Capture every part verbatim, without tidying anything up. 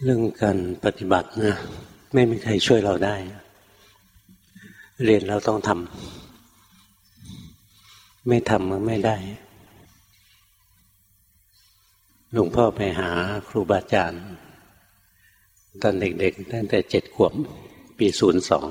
เรื่องการปฏิบัตินะไม่มีใครช่วยเราได้เรียนเราต้องทำไม่ทำมันไม่ได้หลวงพ่อไปหาครูบาอาจารย์ตอนเด็กๆตั้งแต่เจ็ดขวบปีศูนย์สอง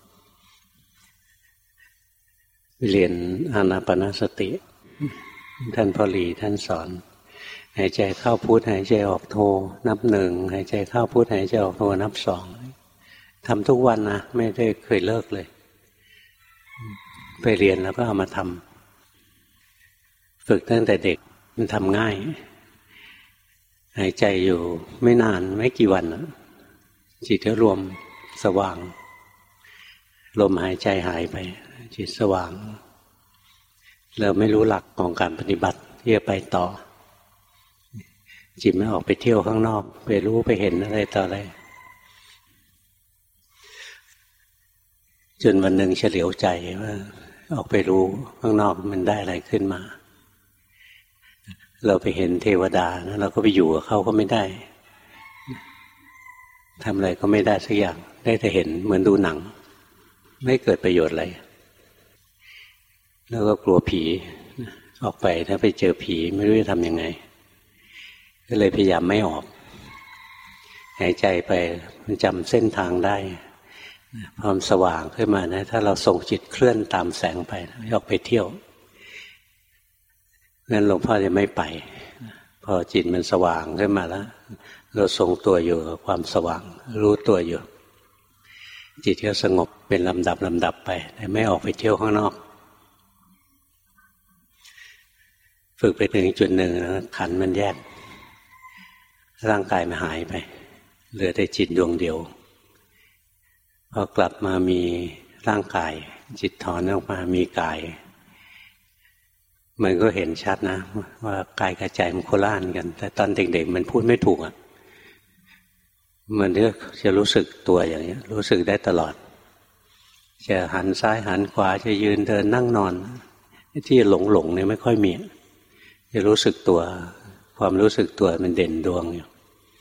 เรียนอานาปานสติท่านพ่อหลีท่านสอนหายใจเข้าพุทหายใจออกโทนับหนึ่งหายใจเข้าพุทหายใจออกโทนับสองทำทุกวันนะไม่ได้เคยเลิกเลยไปเรียนแล้วก็เอามาทำฝึกตั้งแต่เด็กมันทำง่ายหายใจอยู่ไม่นานไม่กี่วันนะจิตก็รวมสว่างลมหายใจหายไปจิตสว่างเราไม่รู้หลักของการปฏิบัติที่จะไปต่อจิตไม่ออกไปเที่ยวข้างนอกไปรู้ไปเห็นอะไรต่ออะไรจนวันหนึ่งเฉลียวใจว่าออกไปรู้ข้างนอกมันได้อะไรขึ้นมาเราไปเห็นเทวดานะเราก็ไปอยู่กับเขาก็ไม่ได้ทำอะไรก็ไม่ได้สักอย่างได้แต่เห็นเหมือนดูหนังไม่เกิดประโยชน์อะไรแล้วก็กลัวผีออกไปถ้าไปเจอผีไม่รู้จะทำยังไงก็เลยพยายามไม่ออกหายใจไปมันจำเส้นทางได้พอมสว่างขึ้นมานะถ้าเราส่งจิตเคลื่อนตามแสงไปไม่ออกไปเที่ยวงั้นหลวงพ่อจะไม่ไปพอจิตมันสว่างขึ้นมาแล้วเราทรงตัวอยู่กับความสว่างรู้ตัวอยู่จิตก็สงบเป็นลำดับลำดับไปแต่ไม่ออกไปเที่ยวข้างนอกฝึกไปถึงจุดหนึ่งนะขันธ์มันแยกร่างกายมันหายไปเหลือแต่จิตดวงเดียวพอกลับมามีร่างกายจิตถอนออกมามีกายมันก็เห็นชัดนะว่ากายกับใจมันโคล่านกันแต่ตอนเด็กๆมันพูดไม่ถูกอ่ะมันก็จะรู้สึกตัวอย่างนี้รู้สึกได้ตลอดจะหันซ้ายหันขวาจะยืนเดินนั่งนอนที่หลงๆเนี่ยไม่ค่อยมีจะรู้สึกตัวความรู้สึกตัวมันเด่นดวงอยู่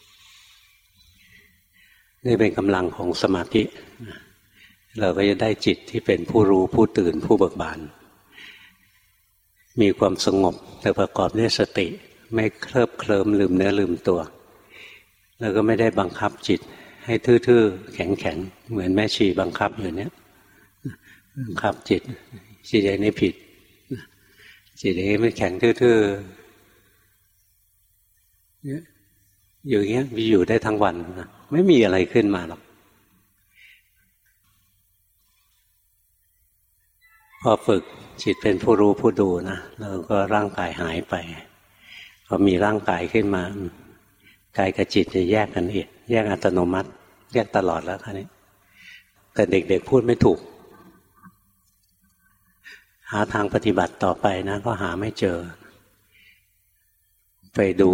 นี่เป็นกำลังของสมาธิเราก็จะได้จิตที่เป็นผู้รู้ผู้ตื่นผู้เบิกบานมีความสงบแต่ประกอบด้วยสติไม่เคลิบเคลิ้มลืมเนื้อลืมตัวแล้วก็ไม่ได้บังคับจิตให้ทื่อๆแข็งๆเหมือนแม่ชีบังคับอยู่เนี้ยบังคับจิตจิตใจนี้ผิดจิตนี้ไม่แข็งทื่อๆอยู่อย่างเงี้ยมีอยู่ได้ทั้งวันนะไม่มีอะไรขึ้นมาหรอกพอฝึกจิตเป็นผู้รู้ผู้ดูนะแล้วก็ร่างกายหายไปพอมีร่างกายขึ้นมากายกับจิตจะแยกกันเองแยกอัตโนมัติแยกตลอดแล้วค่ะนี่แต่เด็กๆพูดไม่ถูกหาทางปฏิบัติต่อไปนะก็หาไม่เจอไปดู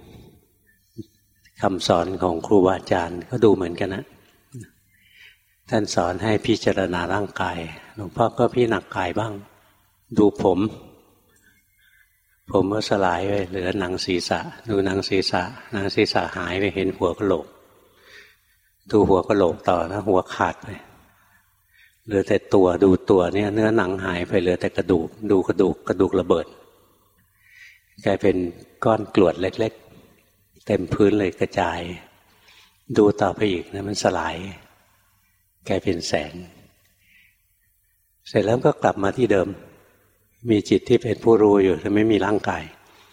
คำสอนของครูบาอาจารย์ก็ดูเหมือนกันนะท่านสอนให้พิจารณาร่างกายหลวงพ่อก็พิจารณากายบ้างดูผมผมก็สลายไปเหลือหนังศีรษะดูหนังศีรษะหนังศีรษะหายไปเห็นหัวกะโหลกดูหัวกะโหลกต่อนะหัวขาดไปเหลือแต่ตัวดูตัวเนี่ยเนื้อหนังหายไปเหลือแต่กระดูกดูกระดูกกระดูกระเบิดกลายเป็นก้อนกรวดเล็กๆเต็มพื้นเลยกระจายดูต่อไปอีกนะมันสลายกลายเป็นแสงเสร็จแล้วก็กลับมาที่เดิมมีจิตที่เป็นผู้รู้อยู่แต่ไม่มีร่างกาย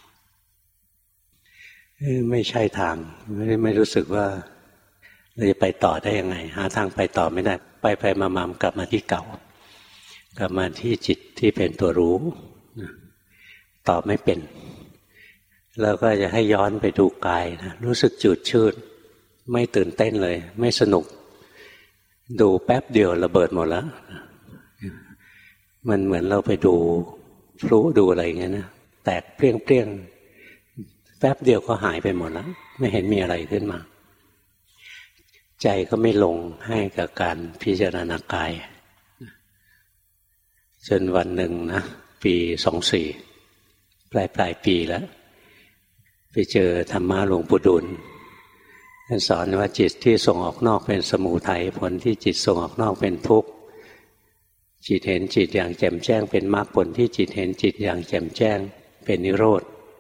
ไม่ใช่ทางไม่ไม่รู้สึกว่าเราจะไปต่อได้ยังไงหาทางไปต่อไม่ได้ไปไปมามากลับมาที่เก่ากลับมาที่จิตที่เป็นตัวรู้ตอบไม่เป็นแล้วก็จะให้ย้อนไปดูกายนะรู้สึกจืดชืดไม่ตื่นเต้นเลยไม่สนุกดูแป๊บเดียวระเบิดหมดแล้วมันเหมือนเราไปดูพลุดูอะไรอย่างเงี้ยนะแตกเปรี้ยงเปรี้ยงแป๊บเดียวก็หายไปหมดแล้วไม่เห็นมีอะไรขึ้นมาใจก็ไม่ลงให้กับการพิจารณากายจนวันหนึ่งนะปีสองสี่ปลายปลายปีแล้วไปเจอธรรมะหลวงปู่ดูลท่านสอนว่าจิตที่ส่งออกนอกเป็นสมุทัยผลที่จิตส่งออกนอกเป็นทุกข์จิตเห็นจิตอย่างแจ่มแจ้งเป็นมรรคผลที่จิตเห็นจิตอย่างแจ่มแจ้งเป็นนิโรธ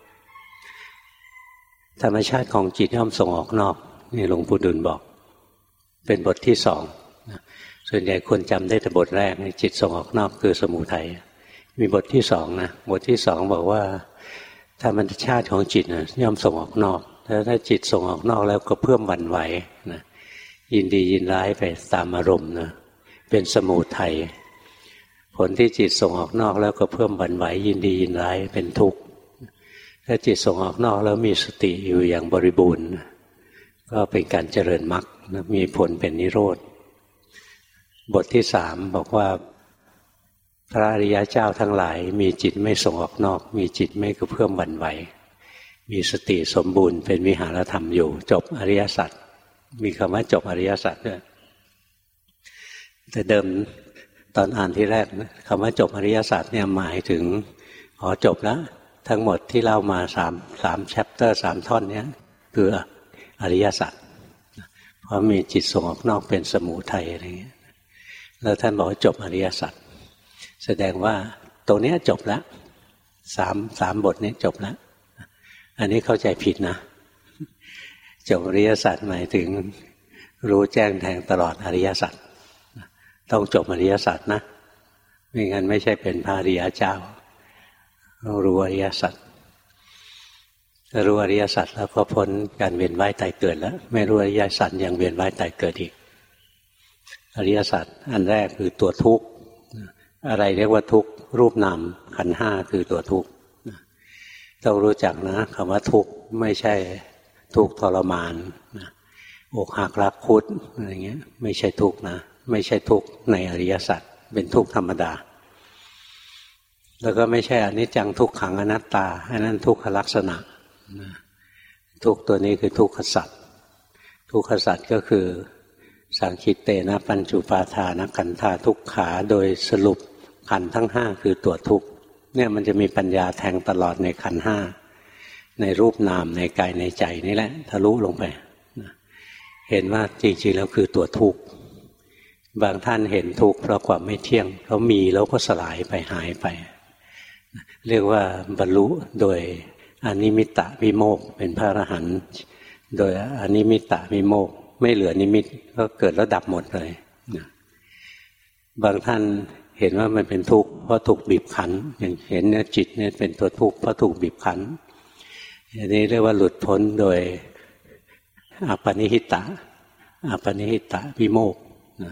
ธรรมชาติของจิตย่อมส่งออกนอกนี่หลวงปู่ดุลบอกเป็นบทที่สองส่วนใหญ่คนจำได้แต่บทแรกจิตส่งออกนอกคือสมุทัยมีบทที่สองนะบทที่สองบอกว่าธรรมชาติของจิตนะย่อมส่งออกนอกแล้วถ้าจิตส่งออกนอกแล้วก็เพิ่มหวั่นไหวนะยินดียินร้ายไปตามอารมณ์นะเป็นสมุทัยผลที่จิตส่งออกนอกแล้วก็เพิ่มหวั่นไหวยินดียินร้ายเป็นทุกข์ถ้าจิตส่งออกนอกแล้วมีสติอยู่อย่างบริบูรณ์ก็เป็นการเจริญมรรคมีผลเป็นนิโรธบทที่สามบอกว่าพระอริยเจ้าทั้งหลายมีจิตไม่ส่งออกนอกมีจิตไม่กระเพื่อมหวั่นไหวมีสติสมบูรณ์เป็นวิหารธรรมอยู่จบอริยสัจมีคำว่าจบอริยสัจด้วยแต่เดิมตอนอ่านที่แรกนะคำว่าจบอริยสัจเนี่ยหมายถึงอ๋อจบแล้วทั้งหมดที่เล่ามาสามสามแชปเตอร์สามท่อนเนี้ยคืออริยสัจเพราะมีจิตส่งออกนอกเป็นสมุทัยอะไรเงี้ยแล้วท่านบอกว่าจบอริยสัจแสดงว่าตรงนี้จบแล้วสามสามบทนี้จบแล้วอันนี้เข้าใจผิดนะจบอริยสัจหมายถึงรู้แจ้งแทงตลอดอริยสัจต้องจบอริยสัจนะไม่งั้นไม่ใช่เป็นพระอริยเจ้าต้องรู้อริยสัจถ้ารู้อริยสัจแล้วก็พ้นการเวียนว่ายตายเกิดแล้วไม่รู้อริยสัจยังเวียนว่ายตายเกิดอีกอริยสัจอันแรกคือตัวทุกข์อะไรเรียกว่าทุกข์รูปนามขันธ์ห้าคือตัวทุกข์ต้องรู้จักนะคำว่าทุกข์ไม่ใช่ทุกข์ทรมานอกหักรักคุดอะไรเงี้ยไม่ใช่ทุกข์นะไม่ใช่ทุกข์ในอริยสัจเป็นทุกข์ธรรมดาแล้วก็ไม่ใช่อนิจจังทุกขังอนัตตาอันนั้นทุกขลักษณะทุกข์ตัวนี้คือทุกขสัจทุกขสัจก็คือสังคิตเตนะปัญจุปาทานขันธาทุกขาโดยสรุปขันธ์ทั้งห้าคือตัวทุกข์เนี่ยมันจะมีปัญญาแทงตลอดในขันธ์ห้าในรูปนามในกายในใจนี่แหละทะลุลงไปเห็นว่าจริงๆแล้วคือตัวทุกข์บางท่านเห็นทุกข์เพราะความไม่เที่ยงเพราะมีแล้วก็สลายไปหายไปเรียกว่าบรรลุโดยอนิมิตตวิโมกข์เป็นพระอรหันต์โดยอนิมิตตวิโมกข์ไม่เหลือนิมิตก็เกิดแล้วดับหมดเลยบางท่านเห็นว่ามันเป็นทุกข์เพราะถูกบีบคั้นอย่างเห็นเนี่ยจิตเนี่ยเป็นตัวทุกข์เพราะถูกบีบคั้นอันนี้เรียกว่าหลุดพ้นโดยอปนิหิตะอปนิหิตะวิโมกข์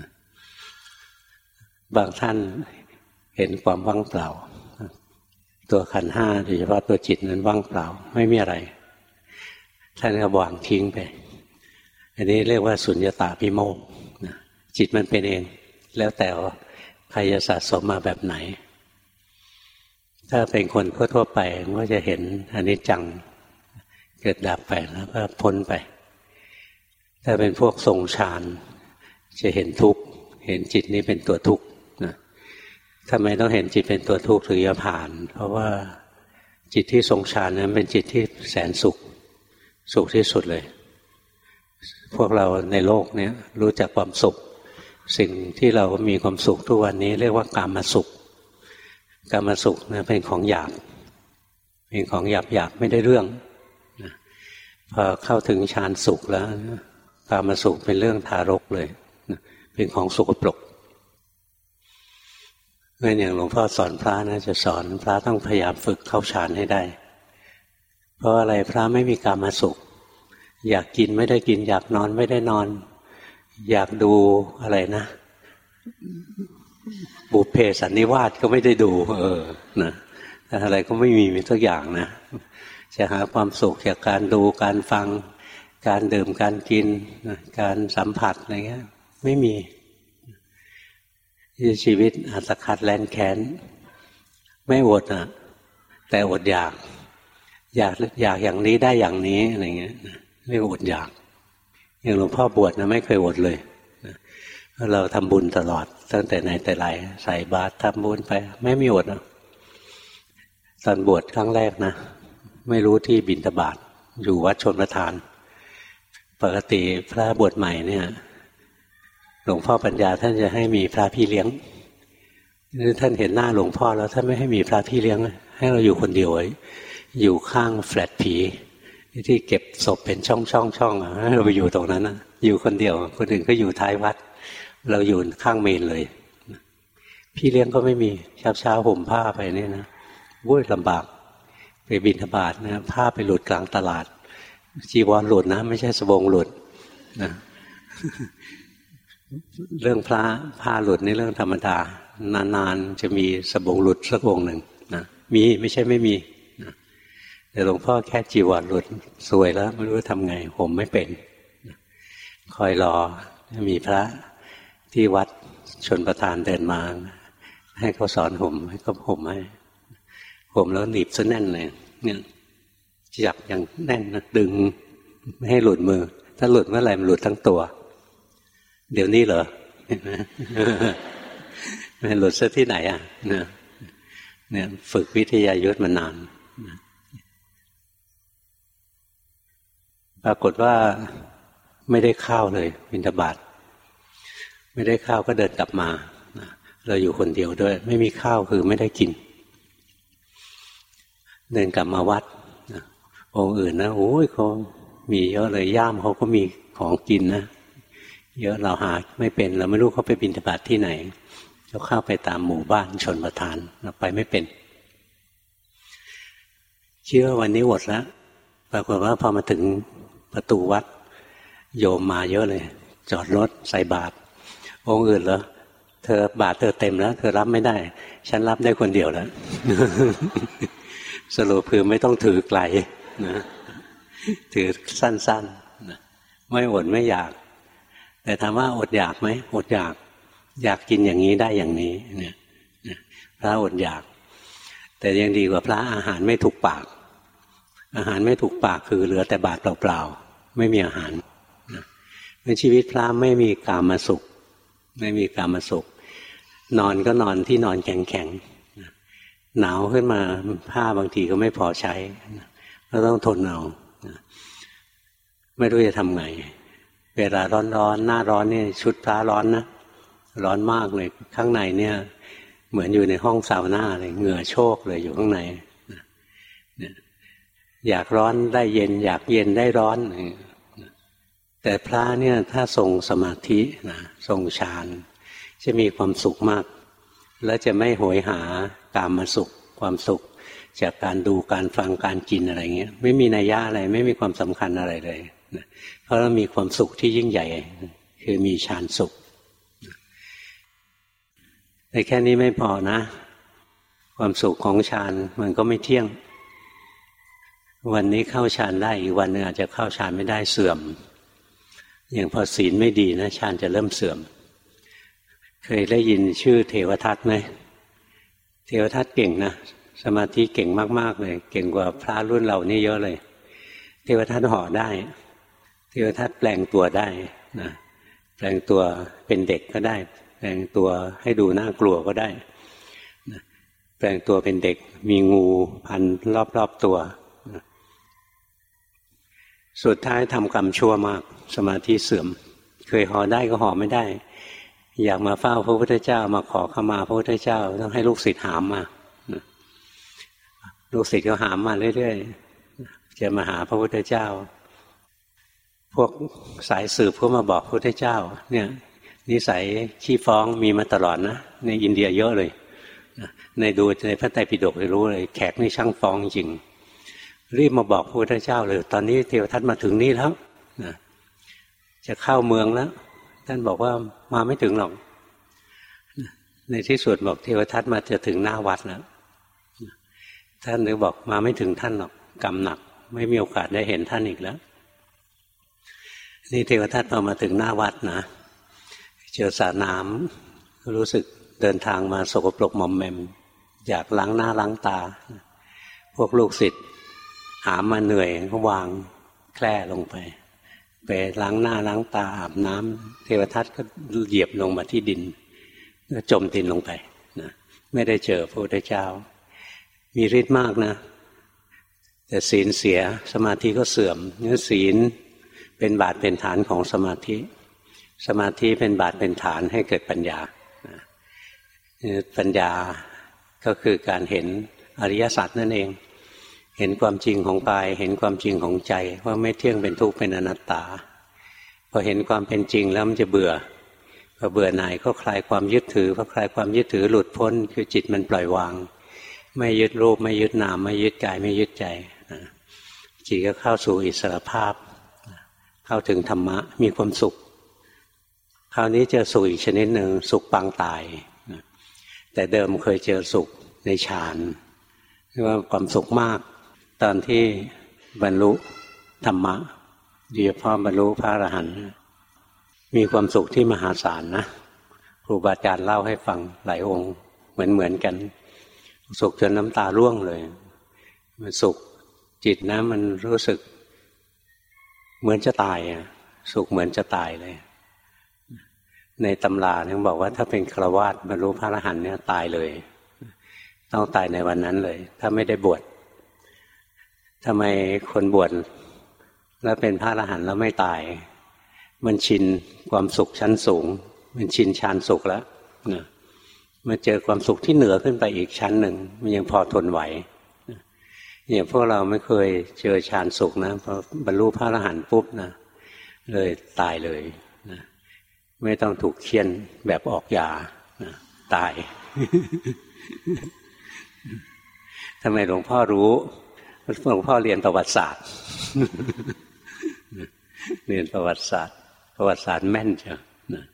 บางท่านเห็นความว่างเปล่าตัวขันธ์ห้าโดยเฉพาะตัวจิตนั้นว่างเปล่าไม่มีอะไรท่านก็วางทิ้งไปอันนี้เรียกว่าสุญญตาวิโมกข์จิตมันเป็นเองแล้วแต่ใครจะสะสมมาแบบไหนถ้าเป็นคนทั่วๆไปก็จะเห็นอนิจจังเกิดดับไปแล้วก็พ้นไปถ้าเป็นพวกทรงฌานจะเห็นทุกข์เห็นจิตนี้เป็นตัวทุกข์นะทำไมต้องเห็นจิตเป็นตัวทุกข์ถึงจะผ่านเพราะว่าจิตที่ทรงฌานนั้นเป็นจิตที่แสนสุขสุขที่สุดเลยพวกเราในโลกนี้รู้จักความสุขสิ่งที่เรามีความสุขทุกวันนี้เรียกว่ากามสุขกามสุขนะเป็นของหยาบเป็นของหยาบหยาบไม่ได้เรื่องนะพอเข้าถึงฌานสุขแล้วกามสุขเป็นเรื่องทารกเลยนะเป็นของสกปรกงั้นอย่างหลวงพ่อสอนพระนะจะสอนพระต้องพยายามฝึกเข้าฌานให้ได้เพราะอะไรพระไม่มีกามสุขอยากกินไม่ได้กินอยากนอนไม่ได้นอนอยากดูอะไรนะบุพเพสันนิวาสก็ไม่ได้ดูเออนะอะไรก็ไม่มีมีทุกอย่างนะจะหาความสุขจากการดูการฟังการดื่มการกินนะการสัมผัสอะไรเงี้ยไม่มีชีวิตอัตคัดแลนแค้นไม่อดนะแต่อดอยากอยากอยากอย่างนี้ได้อย่างนี้อะไรเงี้ยเรียกอดอยากอย่างหลวงพ่อบวชนะไม่เคยอดเลยเราทำบุญตลอดตั้งแต่ไหนแต่ไรใส่บาตรทำบุญไปไม่มีอดนะตอนบวชครั้งแรกนะไม่รู้ที่บิณฑบาตอยู่วัดชนประทานไปปกติพระบวชใหม่เนี่ยหลวงพ่อปัญญาท่านจะให้มีพระพี่เลี้ยงท่านเห็นหน้าหลวงพ่อแล้วท่านไม่ให้มีพระพี่เลี้ยงให้เราอยู่คนเดียวไว้อยู่ข้างแฟลตผีที่เก็บศพเป็นช่องช่องช่องให้เราไปอยู่ตรงนั้นนะอยู่คนเดียวคนอื่นก็อยู่ท้ายวัดเราอยู่ข้างเมนเลยพี่เลี้ยงก็ไม่มีเช้าเช้าห่มผ้าไปเนี่ยนะวุ้ยลำบากไปบิณฑบาตนะผ้าไปหลุดกลางตลาดจีวรหลุดนะไม่ใช่สบงหลุดนะเรื่องพระผ้าหลุดนี่เรื่องธรรมดานานๆจะมีสบงหลุดสักองค์หนึ่งนะมีไม่ใช่ไม่มีนะแต่หลวงพ่อแค่จีวรหลุดสวยแล้วไม่รู้ทำไงห่มไม่เป็นนะคอยรอมีพระที่วัดชนประทานเดินมาให้เขาสอนห่มให้เขาห่มให้ห่มแล้วหนีบซะแน่นเลยเนี่ยจับอย่างแน่นนะดึงไม่ให้หลุดมือถ้าหลุดเมื่อไหร่มันหลุดทั้งตัวเดี๋ยวนี้เหรอมันหลุดซะที่ไหนอ่ะเนี่ยเนี่ยฝึกวิทยายุทธมานานปรากฏว่าไม่ได้ข้าวเลยบิณฑบาตไม่ได้ข้าวก็เดินกลับมาเราอยู่คนเดียวด้วยไม่มีข้าวคือไม่ได้กินเดินกลับมาวัดองค์อื่นนะโอ้ยเขามีเยอะเลยย่ามเขาก็มีของกินนะเยอะเราหาไม่เป็นเราไม่รู้เขาไปบิณฑบาตที่ไหนเขาเข้าไปตามหมู่บ้านชนประทานเราไปไม่เป็นเชื่อวันนี้หมดแล้วปรากฏว่าพอมาถึงประตูวัดโยมมาเยอะเลยจอดรถใส่บาตรองค์อื่นเหรอเธอบาตรเธอเต็มแล้วเธอรับไม่ได้ฉันรับได้คนเดียวแล้ว สรุปคือไม่ต้องถือไกลนะถือสั้นๆนะไม่อดไม่อยากแต่ถามว่าอดอยากไหมอดอยากอยากกินอย่างนี้ได้อย่างนี้เนี่ยพระอดอยากแต่ยังดีกว่าพระอาหารไม่ถูกปากอาหารไม่ถูกปากคือเหลือแต่บาตรเปล่าๆไม่มีอาหารในชีวิตพระไม่มีกามสุขไม่มีกามสุขนอนก็นอนที่นอนแข็งๆหนาวขึ้นมาผ้าบางทีก็ไม่พอใช้ก็ต้องทนเอาไม่รู้จะทำไงเวลาร้อนๆหน้าร้อนนี่ชุดพระร้อนนะร้อนมากเลยข้างในเนี่ยเหมือนอยู่ในห้องซาวน่าเลยเหงื่อโชกเลยอยู่ข้างในอยากร้อนได้เย็นอยากเย็นได้ร้อนแต่พระเนี่ยถ้าทรงสมาธินะทรงฌานจะมีความสุขมากและจะไม่โหยหากามสุขความสุขจากการดูการฟังการกินอะไรเงี้ยไม่มีนัยยะอะไรไม่มีความสำคัญอะไรเลยนะเพราะเรามีความสุขที่ยิ่งใหญ่คือมีฌานสุขแต่แค่นี้ไม่พอนะความสุขของฌานมันก็ไม่เที่ยงวันนี้เข้าฌานได้อีกวันนึงอาจจะเข้าฌานไม่ได้เสื่อมอย่างพอศีลไม่ดีนะฌานจะเริ่มเสื่อมเคยได้ยินชื่อเทวทัตไหมเทวทัตเก่งนะสมาธิเก่งมากๆเลยเก่งกว่าพระรุ่นเรานี่เยอะเลยเทวทัตห่อได้เทวทัตแปลงตัวได้นะแปลงตัวเป็นเด็กก็ได้แปลงตัวให้ดูน่ากลัวก็ได้นะแปลงตัวเป็นเด็กมีงูพันรอบๆตัวนะสุดท้ายทำกรรมชั่วมากสมาธิเสื่อมเคยห่อได้ก็ห่อไม่ได้อยากมาเฝ้าพระพุทธเจ้ามาขอขมาพระพุทธเจ้าต้องให้ลูกศิษย์หามมาลูกศิษย์ก็หามมาเรื่อยๆจะมาหาพระพุทธเจ้าพวกสายสืบก็มาบอกพระพุทธเจ้าเนี่ยนิสัยขี้ฟ้องมีมาตลอดนะในอินเดียเยอะเลยในดูในพระไตรปิฎกจะรู้เลยแขกนี่ช่างฟ้องจริงรีบมาบอกพระพุทธเจ้าเลยตอนนี้เทวทัตมาถึงนี่แล้วนะจะเข้าเมืองแล้วท่านบอกว่ามาไม่ถึงหรอกในที่สุดบอกเทวทัตมาจะถึงหน้าวัดแล้วท่านเลยบอกมาไม่ถึงท่านหรอกกรรมหนักไม่มีโอกาสได้เห็นท่านอีกแล้วนี่เทวทัตพอมาถึงหน้าวัดนะเจอสระน้ำรู้สึกเดินทางมาสกปรกหม่อมแมมอยากล้างหน้าล้างตาพวกลูกศิษย์หามาเหนื่อยก็วางแคร่ลงไปไปล้างหน้าล้างตาอาบน้ำเทวทัตก็เหยียบลงมาที่ดินก็จมดินลงไปนะไม่ได้เจอพระพุทธเจ้ามีฤทธิ์มากนะแต่ศีลเสียสมาธิก็เสื่อมเนื้อศีลเป็นบาทเป็นฐานของสมาธิสมาธิเป็นบาทเป็นฐานให้เกิดปัญญาปัญญาก็คือการเห็นอริยสัจนั่นเองเห็นความจริงของกายเห็นความจริงของใจว่าไม่เที่ยงเป็นทุกข์เป็นอนัตตาพอเห็นความเป็นจริงแล้วมันจะเบื่อพอเบื่อหน่ายก็คลายความยึดถือพอคลายความยึดถือหลุดพ้นคือจิตมันปล่อยวางไม่ยึดรูปไม่ยึดนามไม่ยึดกายไม่ยึดใจจิตก็เข้าสู่อิสรภาพเข้าถึงธรรมะมีความสุขคราวนี้เจอสุขอีกชนิดหนึ่งสุขปางตายแต่เดิมเคยเจอสุขในฌานเรียกว่าความสุขมากตอนที่บรรลุธรรมะโดยเฉพาะบรรลุพระอรหันต์มีความสุขที่มหาศาลนะครูบาอาจารย์เล่าให้ฟังหลายองค์เหมือนเหมือนกันสุขจนน้ำตาร่วงเลยมันสุขจิตนะมันรู้สึกเหมือนจะตายอ่ะสุขเหมือนจะตายเลยในตำราเนี่ยบอกว่าถ้าเป็นฆราวาสบรรลุพระอรหันต์เนี่ยตายเลยต้องตายในวันนั้นเลยถ้าไม่ได้บวชทำไมคนบวชแล้วเป็นพระอรหันต์แล้วไม่ตายมันชินความสุขชั้นสูงมันชินฌานสุขแล้วนะมาเจอความสุขที่เหนือขึ้นไปอีกชั้นหนึ่งมันยังพอทนไหวเนี่ยพวกเราไม่เคยเจอฌานสุขนะพอบรรลุพระอรหันต์ปุ๊บนะเลยตายเลยนะไม่ต้องถูกเคี่ยนแบบออกยานะตาย ทำไมหลวงพ่อรู้หลวงพ่อเรียนประวัติศาสตร์ เรียนประวัติศาสตร์ประวัติศาสตร์แม่นจ้ะนะ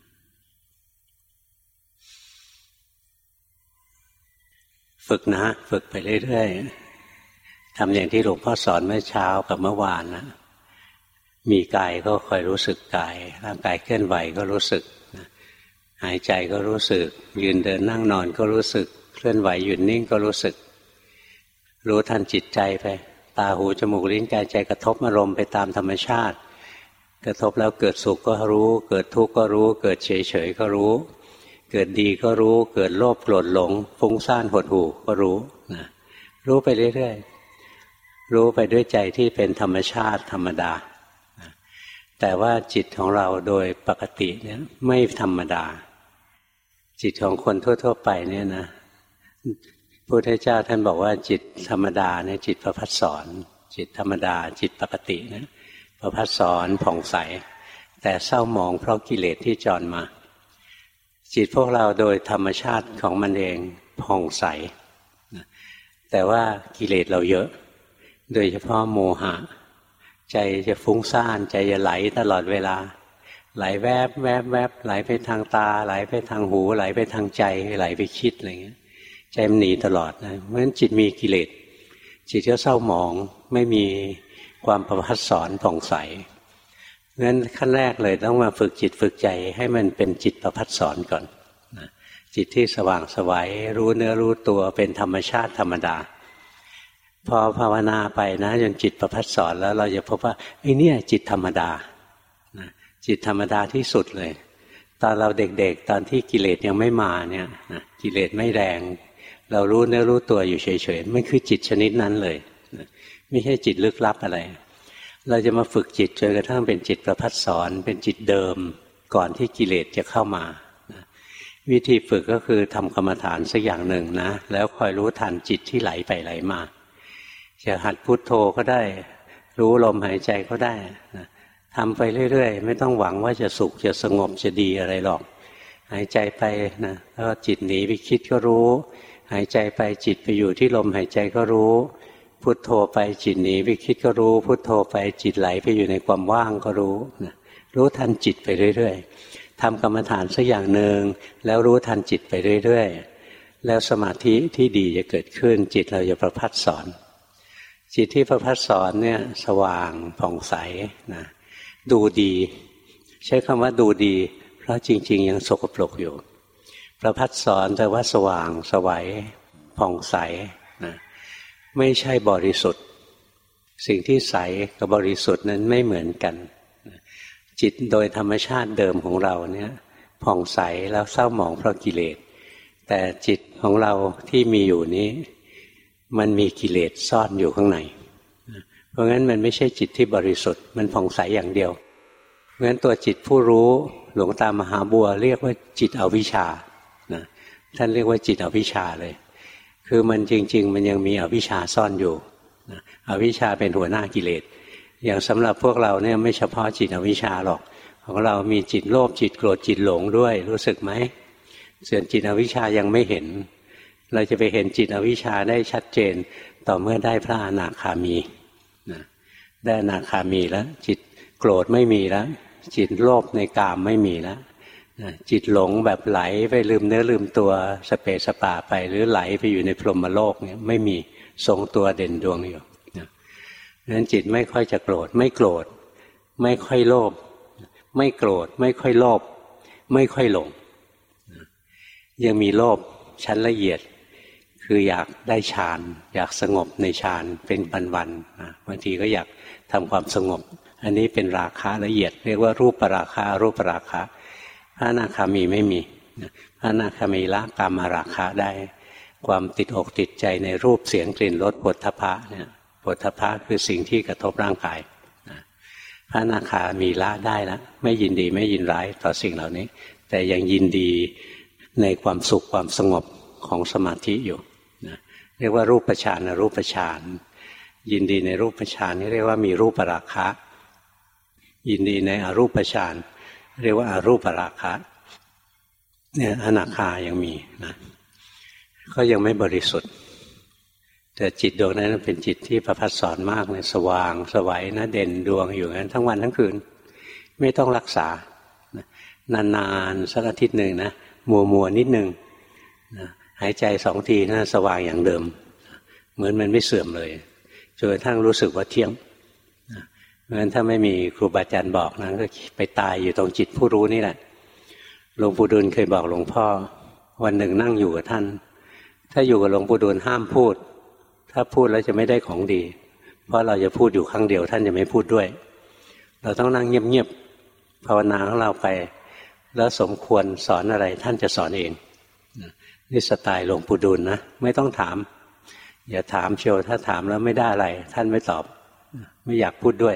ฝึกนะฝึกไปเรื่อยๆทำอย่างที่หลวงพ่อสอนเมื่อเช้ากับเมื่อวานนะมีกายก็คอยรู้สึกกายร่างกายเคลื่อนไหวก็รู้สึกนะหายใจก็รู้สึกยืนเดินนั่งนอนก็รู้สึกเคลื่อนไหวหยุดนิ่งก็รู้สึกรู้ทันจิตใจไปตาหูจมูกลิ้นกายใจกระทบอารมณ์ไปตามธรรมชาติกระทบแล้วเกิดสุขก็รู้เกิดทุกข์ก็รู้เกิดเฉยเฉยก็รู้เกิดดีก็รู้เกิดโลภโกรธหลงฟุ้งซ่านหดหู่ก็รู้นะรู้ไปเรื่อยๆรู้ไปด้วยใจที่เป็นธรรมชาติธรรมดาแต่ว่าจิตของเราโดยปกติเนี่ยไม่ธรรมดาจิตของคนทั่วๆไปเนี่ยนะพระพุทธเจ้าท่านบอกว่าจิตธรรมดาเนี่ยจิตประภัสสรจิตธรรมดาจิตปกตินะประภัสสรผ่องใสแต่เศร้าหมองเพราะกิเลสที่จรมาจิตพวกเราโดยธรรมชาติของมันเองผ่องใสแต่ว่ากิเลสเราเยอะโดยเฉพาะโมหะใจจะฟุ้งซ่านใจจะไหลตลอดเวลาไหลแวบแวบแวบไหลไปทางตาไหลไปทางหูไหลไปทางใจไหลไปคิดอะไรเงี้ยใจมันหนีตลอดนะเพราะฉะนั้นจิตมีกิเลสจิตก็เศร้าหมองไม่มีความประภัสสรผ่องใสงั้นขั้นแรกเลยต้องมาฝึกจิตฝึกใจให้มันเป็นจิตประภัสสรก่อนนะจิตที่สว่างไสวรู้เนื้อรู้ตัวเป็นธรรมชาติธรรมดาพอภาวนาไปนะจนจิตประภัสสรแล้วเราจะพบว่าไอ้นี่จิตธรรมดานะจิตธรรมดาที่สุดเลยตอนเราเด็กๆตอนที่กิเลสยังไม่มาเนี่ยนะกิเลสไม่แรงเรารู้เนื้อรู้ตัวอยู่เฉยๆมันคือจิตชนิดนั้นเลยนะไม่ใช่จิตลึกลับอะไรเราจะมาฝึกจิตจนกระทั่งเป็นจิตประภัสสรเป็นจิตเดิมก่อนที่กิเลสจะเข้ามานะวิธีฝึกก็คือทำกรรมฐานสักอย่างหนึ่งนะแล้วคอยรู้ทันจิตที่ไหลไปไหลมาจะหัดพุทโธก็ได้รู้ลมหายใจก็ได้นะทำไปเรื่อยๆไม่ต้องหวังว่าจะสุขจะสงบจะดีอะไรหรอกหายใจไปนะแล้วจิตหนีไปคิดก็รู้หายใจไปจิตไปอยู่ที่ลมหายใจก็รู้พุทโธไปจิตหนีไปคิดก็รู้พุทโธไปจิตไหลไปอยู่ในความว่างก็รู้นะรู้ทันจิตไปเรื่อยๆทำกรรมฐานสักอย่างหนึ่งแล้วรู้ทันจิตไปเรื่อยๆแล้วสมาธิที่ดีจะเกิดขึ้นจิตเราจะประภัสสรจิตที่ประภัสสรเนี่ยสว่างผ่องใสนะดูดีใช้คำว่าดูดีเพราะจริงๆยังสกปรกอยู่ประภัสสรแต่ว่าสว่างไสวผ่องใสนะไม่ใช่บริสุทธิ์สิ่งที่ใสกับบริสุทธิ์นั้นไม่เหมือนกันจิตโดยธรรมชาติเดิมของเราเนี่ยผ่องใสแล้วเศร้าหมองเพราะกิเลสแต่จิตของเราที่มีอยู่นี้มันมีกิเลสซ่อนอยู่ข้างในเพราะงั้นมันไม่ใช่จิตที่บริสุทธิ์มันผ่องใสอย่างเดียวราะฉะนั้นตัวจิตผู้รู้หลวงตามหาบัวเรียกว่าจิตอวิชชานะท่านเรียกว่าจิตอวิชชาเลยคือมันจริงๆมันยังมีอวิชชาซ่อนอยู่นะอวิชชาเป็นหัวหน้ากิเลสอย่างสำหรับพวกเราเนี่ยไม่เฉพาะจิตอวิชชาหรอกของเรามีจิตโลภจิตโกรธจิตหลงด้วยรู้สึกไหมส่วนจิตอวิชชายังไม่เห็นเราจะไปเห็นจิตอวิชชาได้ชัดเจนต่อเมื่อได้พระอนาคามีนะได้อนาคามีแล้วจิตโกรธไม่มีแล้วจิตโลภในกามไม่มีแล้วนะจิตหลงแบบไหลไปลืมเนื้อลืมตัวสเปสปาไปหรือไหลไปอยู่ในพรหมโลกเนี่ยไม่มีทรงตัวเด่นดวงอยู่นะนั้นจิตไม่ค่อยจะโกรธไม่โกรธไม่ค่อยโลภไม่โกรธไม่ค่อยโลภไม่ค่อยหลงนะยังมีโลภชั้นละเอียดคืออยากได้ฌานอยากสงบในฌานเป็นวันๆนะบางทีก็อยากทำความสงบอันนี้เป็นราคะละเอียดเรียกว่ารูปราคะรูปราคะพระอนาคามีไม่มีพระอนาคามีละกามราคะได้ความติดอกติดใจในรูปเสียงกลิ่นรสโผฏฐัพพะเนี่ยโผฏฐัพพะคือสิ่งที่กระทบร่างกายพระอนาคามีละได้แล้วไม่ยินดีไม่ยินร้ายต่อสิ่งเหล่านี้แต่ยังยินดีในความสุขความสงบของสมาธิอยู่นะเรียกว่ารูปฌานอรูปฌานยินดีในรูปฌานนี่เรียกว่ามีรูปราคะยินดีในอรูปฌานเรียกว่าอารูปราคะเนี่ยอนาคายังมีนะก็ยังไม่บริสุทธิ์แต่จิตดวงนั้นเป็นจิตที่ประภัสสอนมากเลยสว่างสวัยนะเด่นดวงอยู่งั้นทั้งวันทั้งคืนไม่ต้องรักษานานๆสักอาทิตย์หนึ่งนะมัวมัวนิดหนึ่งนะหายใจสองทีนะสว่างอย่างเดิมเหมือนมันไม่เสื่อมเลยจนกระทั่งรู้สึกว่าเที่ยงเพราะฉะนั้นถ้าไม่มีครูบาอาจารย์บอกนะก็ไปตายอยู่ตรงจิตผู้รู้นี่แหละหลวงปู่ดูลเคยบอกหลวงพ่อวันหนึ่งนั่งอยู่กับท่านถ้าอยู่กับหลวงปู่ดูลห้ามพูดถ้าพูดแล้วจะไม่ได้ของดีเพราะเราจะพูดอยู่ครั้งเดียวท่านจะไม่พูดด้วยเราต้องนั่งเงียบๆภาวนาของเราไปแล้วสมควรสอนอะไรท่านจะสอนเองนี่สไตล์หลวงปู่ดูลนะไม่ต้องถามอย่าถามเชียวถ้าถามแล้วไม่ได้อะไรท่านไม่ตอบไม่อยากพูดด้วย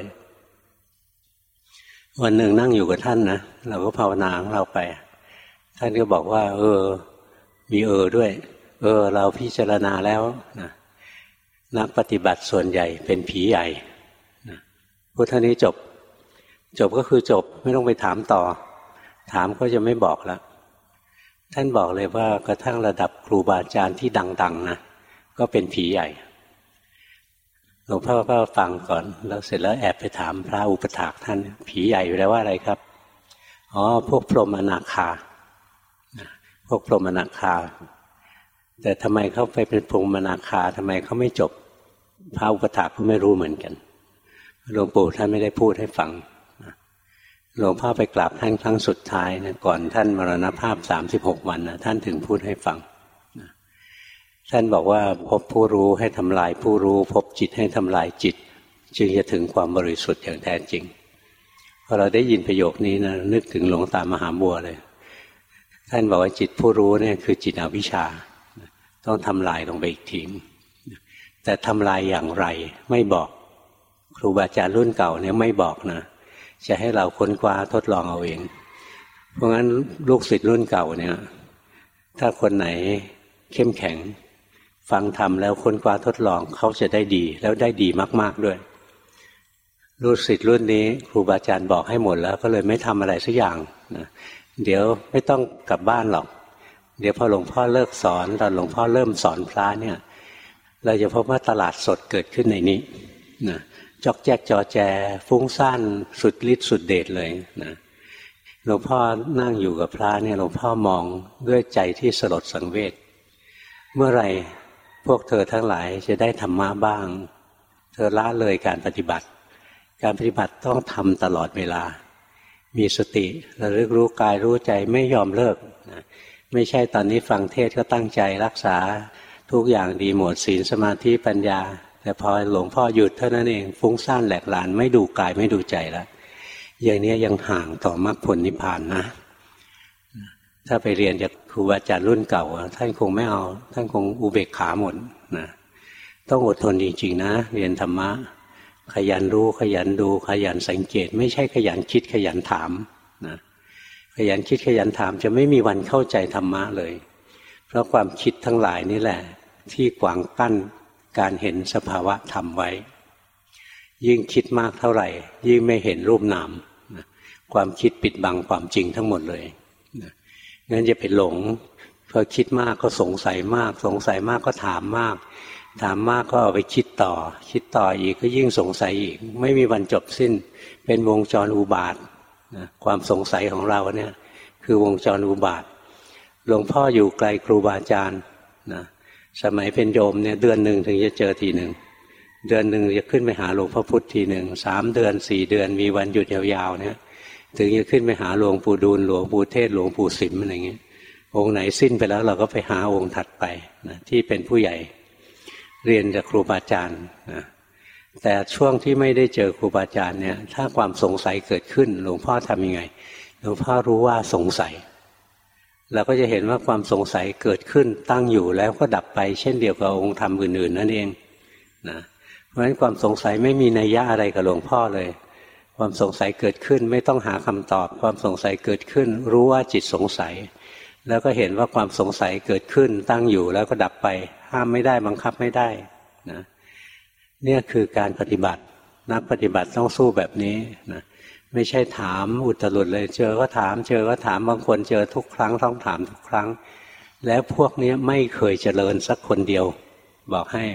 วันหนึ่งนั่งอยู่กับท่านนะเราก็ภาวนาของเราไปท่านก็บอกว่าเออมีเออด้วยเออเราพิจารณาแล้วนะนักปฏิบัติส่วนใหญ่เป็นผีใหญ่นะพุทธนี้จบจบก็คือจบไม่ต้องไปถามต่อถามก็จะไม่บอกแล้วท่านบอกเลยว่ากระทั่งระดับครูบาอาจารย์ที่ดังๆนะก็เป็นผีใหญ่หลวงพ่อก็ฟังก่อนแล้วเสร็จแล้วแอบไปถามพระอุปถากท่านผีใหญ่แปลว่าอะไรครับอ๋อพวกพรหมอนาคาพวกพรหมอนาคาแต่ทำไมเขาไปเป็นพรหมอนาคาทำไมเขาไม่จบพระอุปถากก็ไม่รู้เหมือนกันหลวงปู่ท่านไม่ได้พูดให้ฟังหลวงพ่อไปกราบท่านครั้งสุดท้ายนะก่อนท่านมรณภาพสามสิบหกวันนะท่านถึงพูดให้ฟังท่านบอกว่าพบผู้รู้ให้ทำลายผู้รู้พบจิตให้ทำลายจิตจึงจะถึงความบริสุทธิ์อย่างแท้จริงพอเราได้ยินประโยคนี้นะนึกถึงหลวงตามหาบัวเลยท่านบอกว่าจิตผู้รู้เนี่ยคือจิตอวิชชาต้องทำลายลงไปอีกทีแต่ทำลายอย่างไรไม่บอกครูบาอาจารย์รุ่นเก่าเนี่ยไม่บอกนะจะให้เราค้นคว้าทดลองเอาเองเพราะงั้นลูกศิษย์รุ่นเก่าเนี่ยถ้าคนไหนเข้มแข็งฟังธรรมแล้วค้นคว้าทดลองเขาจะได้ดีแล้วได้ดีมากๆด้วยลูกศิษย์รุ่นนี้ครูบาอาจารย์บอกให้หมดแล้วก็เลยไม่ทำอะไรสักอย่างนะเดี๋ยวไม่ต้องกลับบ้านหรอกเดี๋ยวพอหลวงพ่อเลิกสอนตอนหลวงพ่อเริ่มสอนพระเนี่ยเราจะพบว่าตลาดสดเกิดขึ้นในนี้นะจอกแจ๊กจอแจฟุ้งซ่านสุดฤทธิ์สุดเดชเลยนะหลวงพ่อนั่งอยู่กับพระเนี่ยหลวงพ่อมองด้วยใจที่สลดสังเวชเมื่อไหร่พวกเธอทั้งหลายจะได้ธรรมะบ้างเธอละเลยการปฏิบัติการปฏิบัติต้องทำตลอดเวลามีสติระลึกรู้กายรู้ใจไม่ยอมเลิกนะไม่ใช่ตอนนี้ฟังเทศก็ตั้งใจรักษาทุกอย่างดีหมดศีลสมาธิปัญญาแต่พอหลวงพ่อหยุดเท่านั้นเองฟุ้งซ่านแหลกลานไม่ดูกายไม่ดูใจแล้วอย่างนี้ยังห่างต่อมรรคผลนิพพานนะถ้าไปเรียนจากครูบาอาจารย์รุ่นเก่าท่านคงไม่เอาท่านคงอุเบกขาหมดนะต้องอดทนจริงๆนะเรียนธรรมะขยันรู้ขยันดูขยันสังเกตไม่ใช่ขยันคิดขยันถามนะขยันคิดขยันถามจะไม่มีวันเข้าใจธรรมะเลยเพราะความคิดทั้งหลายนี่แหละที่ขวางกั้นการเห็นสภาวะธรรมไว้ยิ่งคิดมากเท่าไหร่ยิ่งไม่เห็นรูปนามนะความคิดปิดบังความจริงทั้งหมดเลยนะงั้นจะไปหลงพอคิดมากก็สงสัยมากสงสัยมากก็ถามมากถามมากก็เอาไปคิดต่อคิดต่ออีกก็ยิ่งสงสัยอีกไม่มีวันจบสิ้นเป็นวงจรอุบาทนะความสงสัยของเราเนี่ยคือวงจรอุบาทหลวงพ่ออยู่ไกลครูบาอาจารย์นะสมัยเป็นโยมเนี่ยเดือนหนึ่งถึงจะเจอทีหนึ่งเดือนหนึ่งจะขึ้นไปหาหลวงพ่อพุธทีหนึ่งสามเดือนสี่เดือนมีวันหยุดยาวๆเนี่ยถึงจะขึ้นไปหาหลวงปู่ดูลหลวงปู่เทศหลวงปู่สิมอะไรเงี้ยองค์ไหนสิ้นไปแล้วเราก็ไปหาองค์ถัดไปนะที่เป็นผู้ใหญ่เรียนจากครูบาอาจารย์นะแต่ช่วงที่ไม่ได้เจอครูบาอาจารย์เนี่ยถ้าความสงสัยเกิดขึ้นหลวงพ่อทำยังไงหลวงพ่อรู้ว่าสงสัยเราก็จะเห็นว่าความสงสัยเกิดขึ้นตั้งอยู่แล้วก็ดับไปเช่นเดียวกับองค์ธรรมอื่นๆนั่นเองนะเพราะฉะนั้นความสงสัยไม่มีนัยยะอะไรกับหลวงพ่อเลยความสงสัยเกิดขึ้นไม่ต้องหาคำตอบความสงสัยเกิดขึ้นรู้ว่าจิตสงสัยแล้วก็เห็นว่าความสงสัยเกิดขึ้นตั้งอยู่แล้วก็ดับไปห้ามไม่ได้บังคับไม่ได้นะเนี่ยคือการปฏิบัตินักปฏิบัติต้องสู้แบบนี้นะไม่ใช่ถามอุตรุดเลยเจอก็ถามเจอก็ถามบางคนเจอทุกครั้งต้องถามทุกครั้งแล้วพวกนี้ไม่เคยเจริญสักคนเดียวบอกให้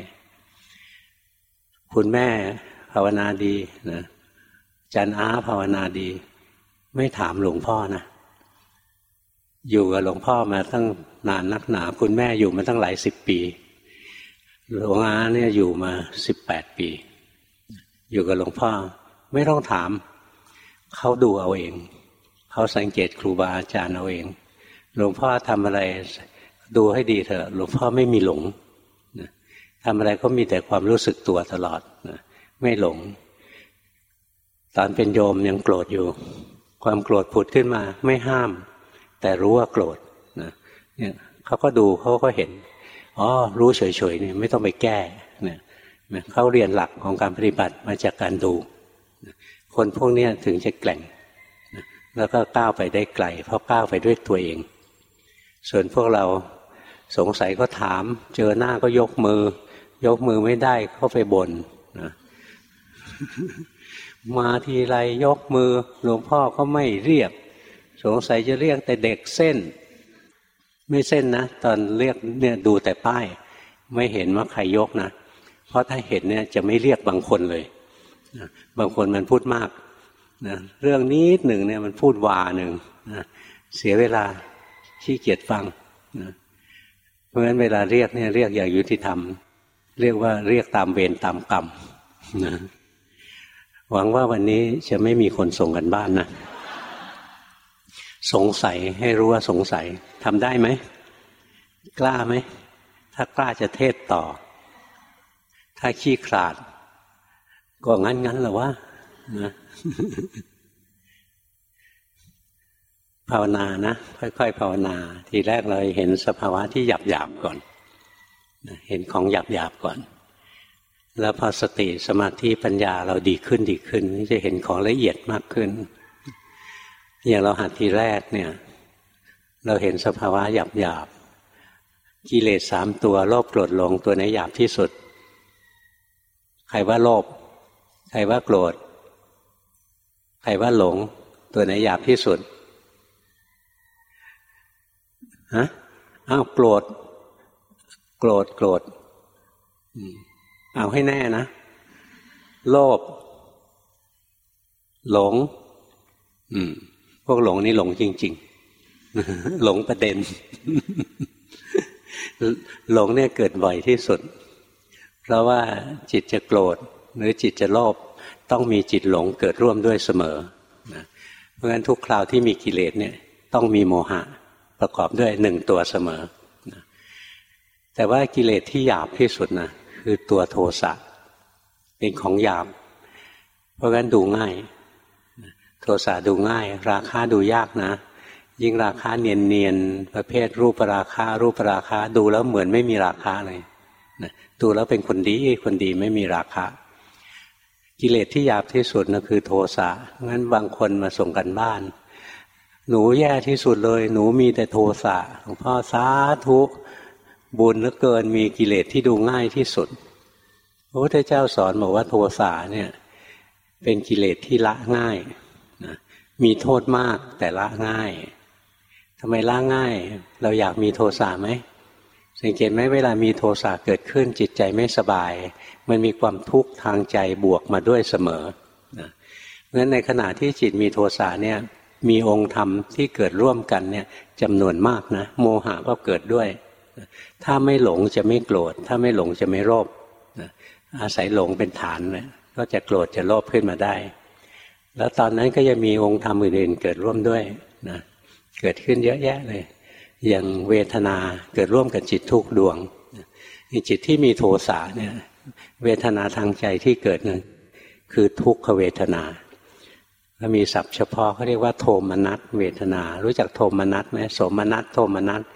คุณแม่ภาวนาดีนะจันอาภาวนาดีไม่ถามหลวงพ่อนะอยู่กับหลวงพ่อมาตั้งนานนักหนาคุณแม่อยู่มาตั้งหลายสิบปีหลวงอาเนี่ยอยู่มาสิบแปดปีอยู่กับหลวงพ่อไม่ต้องถามเขาดูเอาเองเขาสังเกตครูบาอาจารย์เอาเองหลวงพ่อทำอะไรดูให้ดีเถอะหลวงพ่อไม่มีหลงทำอะไรก็มีแต่ความรู้สึกตัวตลอดไม่หลงตอนเป็นโยมยังโกรธอยู่ความโกรธผุดขึ้นมาไม่ห้ามแต่รู้ว่าโกรธนะเนี่ยเขาก็ดูเขาก็เห็นอ๋อรู้เฉยๆเนี่ยไม่ต้องไปแก้เนี่ยเขาเรียนหลักของการปฏิบัติมาจากการดูคนพวกนี้ถึงจะแกร่งแล้วก็ก้าวไปได้ไกลเพราะก้าวไปด้วยตัวเองส่วนพวกเราสงสัยก็ถามเจอหน้าก็ยกมือยกมือไม่ได้ก็ไปบ่นนะมาทีไรยกมือหลวงพ่อก็ไม่เรียกสงสัยจะเรียกแต่เด็กเส้นไม่เส้นนะตอนเรียกเนี่ยดูแต่ป้ายไม่เห็นว่าใครยกนะเพราะถ้าเห็นเนี่ยจะไม่เรียกบางคนเลยนะบางคนมันพูดมากนะเรื่องนี้หนึ่งเนี่ยมันพูดวาหนึ่งนะเสียเวลาขี้เกียจฟังนะเพราะฉะนั้นเวลาเรียกเนี่ยเรียกอย่างยุติธรรมเรียกว่าเรียกตามเวรตามกรรมนะหวังว่าวันนี้จะไม่มีคนส่งกันบ้านนะสงสัยให้รู้ว่าสงสัยทำได้ไหมกล้าไหมถ้ากล้าจะเทศต่อถ้าขี้ขลาดก็งั้นงั้นเหรอวะนะภาวนานะค่อยๆภาวนาทีแรกเราเห็นสภาวะที่หยาบๆก่อนเห็นของหยาบๆก่อนแล้วพอสติสมาธิปัญญาเราดีขึ้นดีขึ้นจะเห็นของละเอียดมากขึ้นอย่างเราหัดทีแรกเนี่ยเราเห็นสภาวะหยาบหยาบกิเลสสามตัวโลภโกรธหลงตัวไหนหยาบที่สุดใครว่าโลภใครว่าโกรธใครว่าหลงตัวไหนหยาบที่สุดฮะอ้าวโกรธโกรธโกรธเอาให้แน่นะโลภหลงอืมพวกหลงนี่หลงจริงๆหลงประเด็นหลงเนี่ยเกิดบ่อยที่สุดเพราะว่าจิตจะโกรธหรือจิตจะโลภต้องมีจิตหลงเกิดร่วมด้วยเสมอนะเพราะฉะนั้นทุกคราวที่มีกิเลสเนี่ยต้องมีโมหะประกอบด้วยหนึ่งตัวเสมอนะแต่ว่ากิเลสที่หยาบที่สุดนะคือตัวโทสะเป็นของหยาบเพราะงั้นดูง่ายโทสะดูง่ายราคะดูยากนะยิ่งราคะเนียนๆประเภทรูปราคะรูปราคะดูแล้วเหมือนไม่มีราคะเลยนะดูแล้วเป็นคนดีคนดีไม่มีราคะกิเลสที่หยาบที่สุดนะคือโทสะงั้นบางคนมาส่งกันบ้านหนูแย่ที่สุดเลยหนูมีแต่โทสะหลวงพ่อสาธุบุญเหลือเกินมีกิเลสที่ดูง่ายที่สุดพระพุทธเจ้าสอนบอกว่าโทสะเนี่ยเป็นกิเลสที่ละง่ายนะมีโทษมากแต่ละง่ายทำไมละง่ายเราอยากมีโทสะไหมสังเกตไหมเวลามีโทสะเกิดขึ้นจิตใจไม่สบายมันมีความทุกข์ทางใจบวกมาด้วยเสมอนะเพราะฉะนั้นในขณะที่จิตมีโทสะเนี่ยมีองค์ธรรมที่เกิดร่วมกันเนี่ยจำนวนมากนะโมหะก็เกิดด้วยถ้าไม่หลงจะไม่โกรธถ้าไม่หลงจะไม่โลภอาศัยหลงเป็นฐานนะก็จะโกรธจะโลภขึ้นมาได้แล้วตอนนั้นก็ยังมีองค์ธรรมอื่นๆเกิดร่วมด้วยนะเกิดขึ้นเยอะแยะเลยอย่างเวทนาเกิดร่วมกับจิตทุกดวงจิตที่มีโทสะเนี่ยเวทนาทางใจที่เกิดนั้นคือทุกขเวทนาแล้วมีศัพท์เฉพาะเขาเรียกว่าโทมนัสเวทนารู้จักโทมนัสไหมโสมนัสโทมนัส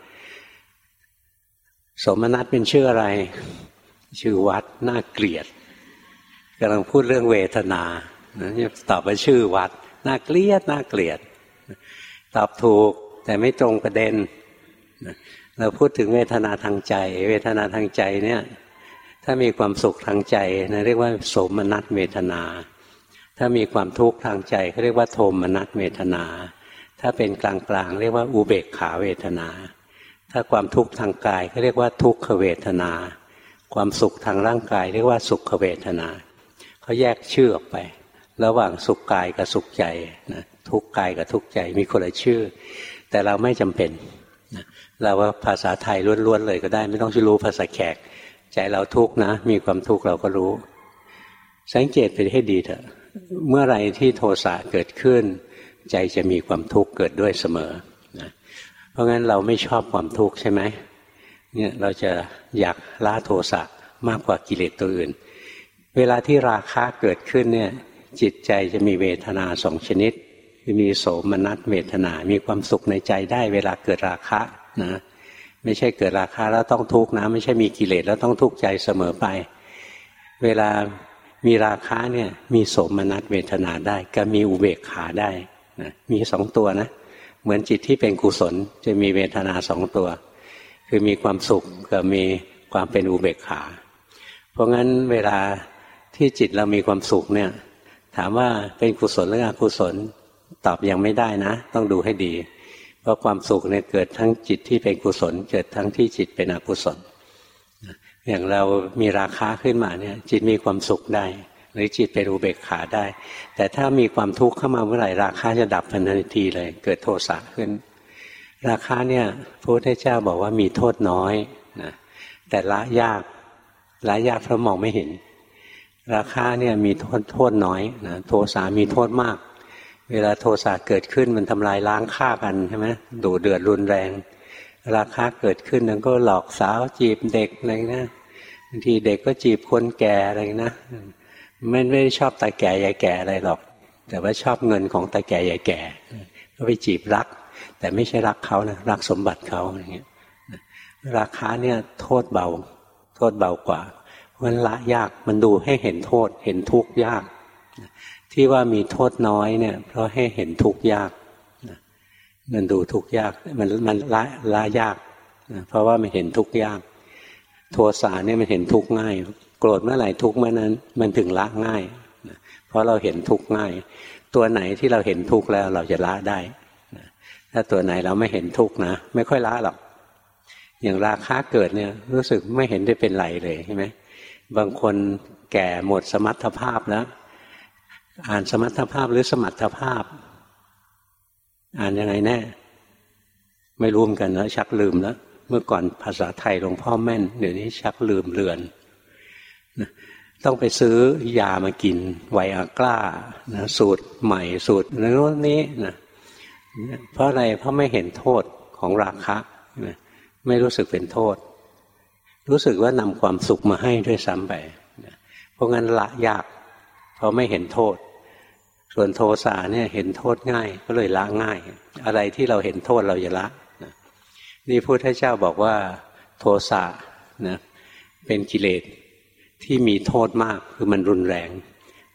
โสมนัสเป็นชื่ออะไรชื่อวัดน่าเกลียดกำลังพูดเรื่องเวทนาตอบว่าชื่อวัดน่าเกลียดน่าเกลียดตอบถูกแต่ไม่ตรงประเด็นเราพูดถึงเวทนาทางใจเวทนาทางใจเนี่ยถ้ามีความสุขทางใจนะเรียกว่าโสมนัสเวทนาถ้ามีความทุกข์ทางใจเขาเรียกว่าโทมนัสเวทนาถ้าเป็นกลางๆเรียกว่าอุเบกขาเวทนาถ้าความทุกข์ทางกายเขาเรียกว่าทุกขเวทนาความสุขทางร่างกายเรียกว่าสุขเวทนาเขาแยกชื่อออกไประหว่างสุขกายกับสุขใจนะทุกข์กายกับทุกข์ใจมีคนละชื่อแต่เราไม่จำเป็นนะเราว่าภาษาไทยล้วนๆเลยก็ได้ไม่ต้องรู้ภาษาแขกใจเราทุกข์นะมีความทุกข์เราก็รู้สังเกตไปให้ดีเถอะเมื่อไรที่โทสะเกิดขึ้นใจจะมีความทุกข์เกิดด้วยเสมอนะเพราะงั้นเราไม่ชอบความทุกข์ใช่ไหมเนี่ยเราจะอยากละโทสะมากกว่ากิเลสตัวอื่นเวลาที่ราคะเกิดขึ้นเนี่ยจิตใจจะมีเวทนาสองชนิดมีโสมนัสเวทนามีความสุขในใจได้เวลาเกิดราคะนะไม่ใช่เกิดราคะแล้วต้องทุกข์นะไม่ใช่มีกิเลสแล้วต้องทุกข์ใจเสมอไปเวลามีราคะเนี่ยมีโสมนัสเวทนาได้ก็มีอุเบกขาได้นะมีสองตัวนะเหมือนจิตที่เป็นกุศลจะมีเวทนาสองตัวคือมีความสุขกับมีความเป็นอุเบกขาเพราะงั้นเวลาที่จิตเรามีความสุขเนี่ยถามว่าเป็นกุศลหรืออกุศลตอบยังไม่ได้นะต้องดูให้ดีเพราะความสุขเนี่ยเกิดทั้งจิตที่เป็นกุศลเกิดทั้งที่จิตเป็นอกุศลอย่างเรามีราคะขึ้นมาเนี่ยจิตมีความสุขได้หรือจิตเป็นอุเบกขาได้แต่ถ้ามีความทุกข์เข้ามาเมื่อไหร่ราคะจะดับทันทีเลยเกิดโทสะขึ้นราคะเนี่ยพระพุทธเจ้าบอกว่ามีโทษน้อยนะแต่ละยากละยากเพราะมองไม่เห็นราคะเนี่ยมีโทษโทษน้อยนะโทสะมีโทษมากเวลาโทสะเกิดขึ้นมันทำลายล้างฆ่ากันใช่ไหมดุเดือดรุนแรงราคะเกิดขึ้นมันก็หลอกสาวจีบเด็กอะไรนะบางทีเด็กก็จีบคนแก่อะไรนะไม่ไม่ได้ชอบตาแก่ยายแก่อะไรหรอกแต่ว่าชอบเงินของตาแก่ยายแก่ก็ไปจีบรักแต่ไม่ใช่รักเขานะรักสมบัติเขาอย่างเงี้ยราคะเนี่ยโทษเบาโทษเบากว่ามันละยากมันดูให้เห็นโทษเห็นทุกข์ยากที่ว่ามีโทษน้อยเนี่ยเพราะให้เห็นทุกข์ยากมันดูทุกข์ยากมันมันละละยากเพราะว่ามันเห็นทุกข์ยากโทสะเนี่ยมันเห็นทุกข์ง่ายโกรธเมื่อไหร่ทุกข์เมื่อนั้นมันถึงละง่ายเพราะเราเห็นทุกข์ง่ายตัวไหนที่เราเห็นทุกข์แล้วเราจะละได้ถ้าตัวไหนเราไม่เห็นทุกข์นะไม่ค่อยละหรอกอย่างราคะเกิดเนี่ยรู้สึกไม่เห็นได้เป็นไรเลยใช่ไหมบางคนแก่หมดสมรรถภาพแล้วอ่านสมรรถภาพหรือสมรรถภาพอ่านยังไงแน่ไม่รู้เหมือนกันแล้วชักลืมแล้วเมื่อก่อนภาษาไทยหลวงพ่อแม่นเดี๋ยวนี้ชักลืมเลือนต้องไปซื้อยามากินไวอากร้านะสูตรใหม่สูตรนั้นนี้นะเพราะอะไรเพราะไม่เห็นโทษของราคะไม่รู้สึกเป็นโทษรู้สึกว่านำความสุขมาให้ด้วยซ้ำไปเพราะงั้นละยากเพราะไม่เห็นโทษส่วนโทสะเนี่ยเห็นโทษง่ายก็เลยละง่ายอะไรที่เราเห็นโทษเราอย่าละนี่พระพุทธเจ้าบอกว่าโทสะนะเป็นกิเลสที่มีโทษมากคือมันรุนแรง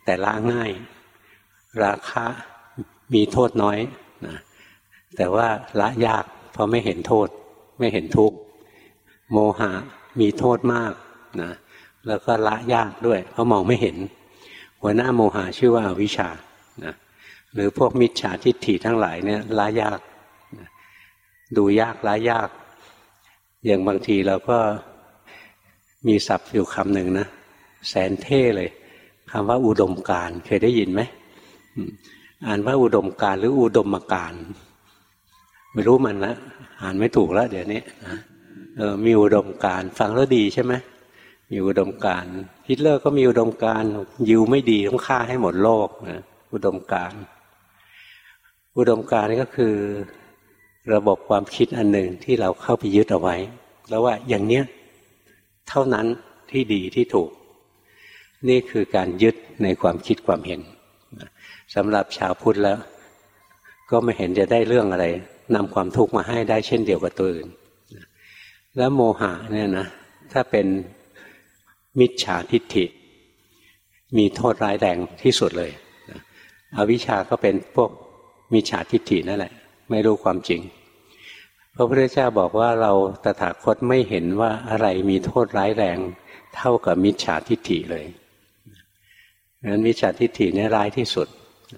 แต่ละง่ายราคะมีโทษน้อยนะแต่ว่าละยากเพราะไม่เห็นโทษไม่เห็นทุกข์โมหะมีโทษมากนะแล้วก็ละยากด้วยเพราะมองไม่เห็นหัวหน้าโมหะชื่อว่าอวิชชานะหรือพวกมิจฉาทิฏฐิทั้งหลายเนี่ยละยากนะดูยากละยากอย่างบางทีเราก็มีศัพท์อยู่คำหนึ่งนะแสนเท่เลยคำว่าอุดมการณ์เคยได้ยินไหมอ่านว่าอุดมการณ์หรืออุดมการณ์ไม่รู้มันนะอ่านไม่ถูกแล้วเดี๋ยวนี้นะเออมีอุดมการณ์ฟังแล้วดีใช่ไหมมีอุดมการณ์ฮิตเลอร์ก็มีอุดมการณ์ยิวไม่ดีต้องฆ่าให้หมดโลกนะอุดมการณ์อุดมการณ์ก็คือระบบความคิดอันหนึ่งที่เราเข้าไปยึดเอาไว้แล้วว่าอย่างเนี้ยเท่านั้นที่ดีที่ถูกนี่คือการยึดในความคิดความเห็นสำหรับชาวพุทธแล้วก็ไม่เห็นจะได้เรื่องอะไรนำความทุกข์มาให้ได้เช่นเดียวกับตัวอื่นแล้วโมหะเนี่ยนะถ้าเป็นมิจฉาทิฏฐิมีโทษร้ายแรงที่สุดเลยอวิชชาก็เป็นพวกมิจฉาทิฏฐินั่นแหละไม่รู้ความจริงพระพุทธเจ้าบอกว่าเราตถาคตไม่เห็นว่าอะไรมีโทษร้ายแรงเท่ากับมิจฉาทิฏฐิเลยงั้นมิจฉาทิฏฐิเนี่ยร้ายที่สุด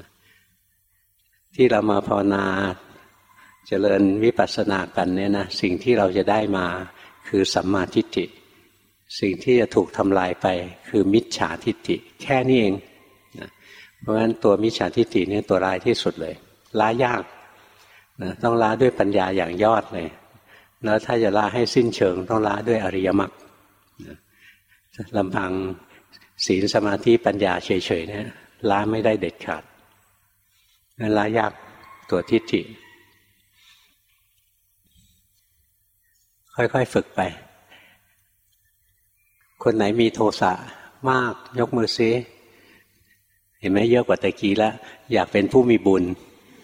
ที่เรามาภาวนาเจริญวิปัสสนากันเนี่ยนะสิ่งที่เราจะได้มาคือสัมมาทิฏฐิสิ่งที่จะถูกทำลายไปคือมิจฉาทิฏฐิแค่นี้เองนะเพราะฉะนั้นตัวมิจฉาทิฏฐิเนี่ยตัวร้ายที่สุดเลยละยากนะต้องละด้วยปัญญาอย่างยอดเลยแล้วถ้าจะละให้สิ้นเชิงต้องละด้วยอริยมรรคนะลำพังศีลสมาธิปัญญาเฉยๆเนี่ยละไม่ได้เด็ดขาดนั่นละยากตัวทิฏฐิค่อยๆฝึกไปคนไหนมีโทสะมากยกมือซิเห็นไหมเยอะกว่าตะกี้แล้วอยากเป็นผู้มีบุญ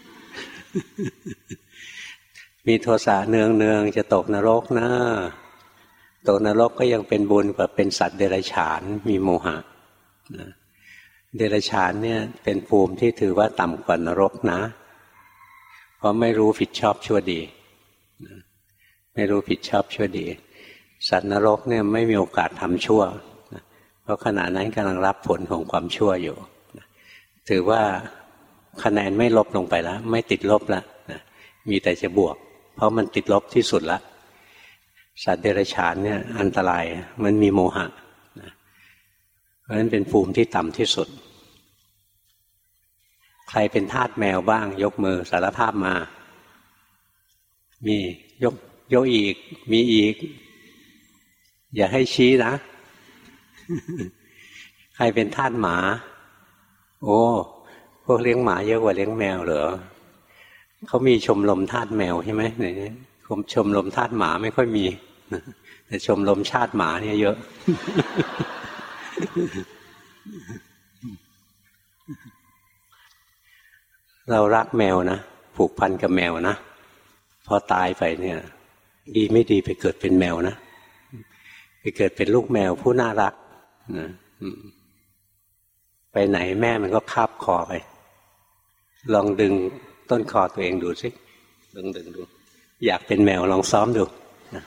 มีโทสะเนืองๆจะตกนรกนะตกนรกก็ยังเป็นบุญกว่าเป็นสัตว์เดรัจฉานมีโมหะนะเดรัจฉานเนี่ยเป็นภูมิที่ถือว่าต่ำกว่านรกนะเพราะไม่รู้ผิดชอบชั่วดีนะไม่รู้ผิดชอบชั่วดีสัตว์นรกเนี่ยไม่มีโอกาสทำชั่วนะเพราะขณะนั้นกำลังรับผลของความชั่วอยู่นะถือว่าคะแนนไม่ลบลงไปแล้วไม่ติดลบแล้วนะมีแต่จะบวกเพราะมันติดลบที่สุดแล้วสัตว์เดรัจฉานเนี่ยอันตรายมันมีโมหะนะเพราะฉะนั้นเป็นภูมิที่ต่ำที่สุดใครเป็นทาสแมวบ้างยกมือสารภาพมามียกยกอีกมีอีกอย่าให้ชี้นะ ใครเป็นทาสหมาโอ้พวกเลี้ยงหมาเยอะกว่าเลี้ยงแมวเหรอเขามีชมรมทาสแมวใช่ไหมเนี่ยชมรมทาสหมาไม่ค่อยมีแต่ชมรมชาติหมาเนี่ยเยอะ เรารักแมวนะผูกพันกับแมวนะพอตายไปเนี่ยดีไม่ดีไปเกิดเป็นแมวนะไปเกิดเป็นลูกแมวผู้น่ารักนะไปไหนแม่มันก็คาบคอไปลองดึงต้นคอตัวเองดูสิลองดึงดูอยากเป็นแมวลองซ้อมดูนะ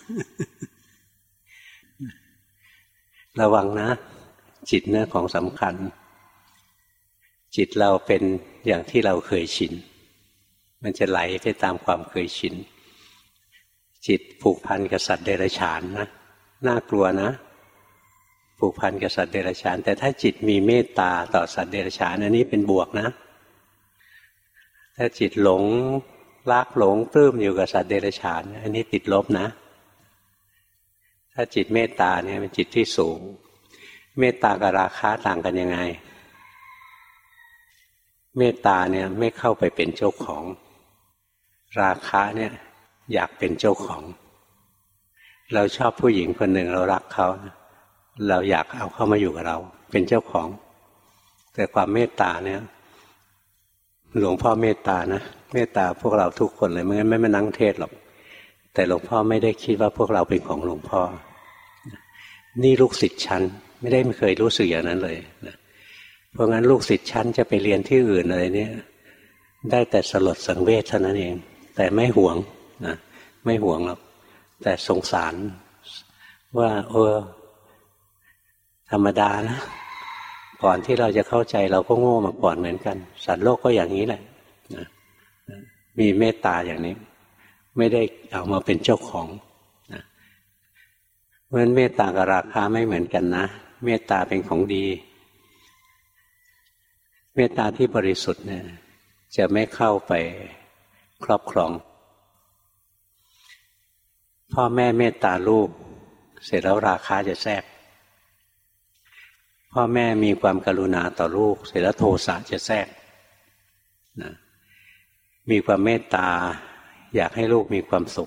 ระวังนะจิตเนี่ยของสำคัญจิตเราเป็นอย่างที่เราเคยชินมันจะไหลไปตามความเคยชินจิตผูกพันกับสัตว์เดรัจฉานนะน่ากลัวนะผูกพันกับสัตว์เดรัจฉานแต่ถ้าจิตมีเมตตาต่อสัตว์เดรัจฉานอันนี้เป็นบวกนะถ้าจิตหลงรักหลงปลื้มอยู่กับสัตว์เดรัจฉานอันนี้ติดลบนะถ้าจิตเมตตาเนี่ยเป็นจิตที่สูงเมตตากับราคะต่างกันยังไงเมตตาเนี่ยไม่เข้าไปเป็นเจ้าของราคะเนี่ยอยากเป็นเจ้าของเราชอบผู้หญิงคนหนึ่งเรารักเขาเราอยากเอาเข้ามาอยู่กับเราเป็นเจ้าของแต่ความเมตตาเนี่ยหลวงพ่อเมตตานะเมตตาพวกเราทุกคนเลยไม่งั้นไม่มานั่งเทศหรอกแต่หลวงพ่อไม่ได้คิดว่าพวกเราเป็นของหลวงพ่อนี่ลูกศิษย์ฉันไม่ได้ไม่เคยรู้สึกอย่างนั้นเลยนะเพราะงั้นลูกศิษย์ชั้นจะไปเรียนที่อื่นอะไรเนี่ยได้แต่สลดสังเวชเท่านั้นเองแต่ไม่หวงนะไม่หวงหรอกแต่สงสารว่าเออธรรมดานะก่อนที่เราจะเข้าใจเราก็โง่มาก่อนเหมือนกันสัตว์โลกก็อย่างนี้แหละนะมีเมตตาอย่างนี้ไม่ได้เอามาเป็นเจ้าของนะเพราะฉะนั้นเมตตากับราคะไม่เหมือนกันนะเมตตาเป็นของดีเมตตาที่บริสุทธิ์เนี่ยจะไม่เข้าไปครอบครองพ่อแม่เมตตาลูกเสร็จแล้วราคะจะแทรกพ่อแม่มีความกรุณาต่อลูกเสร็จแล้วโทสะจะแทรกนะมีความเมตตาอยากให้ลูกมีความสุข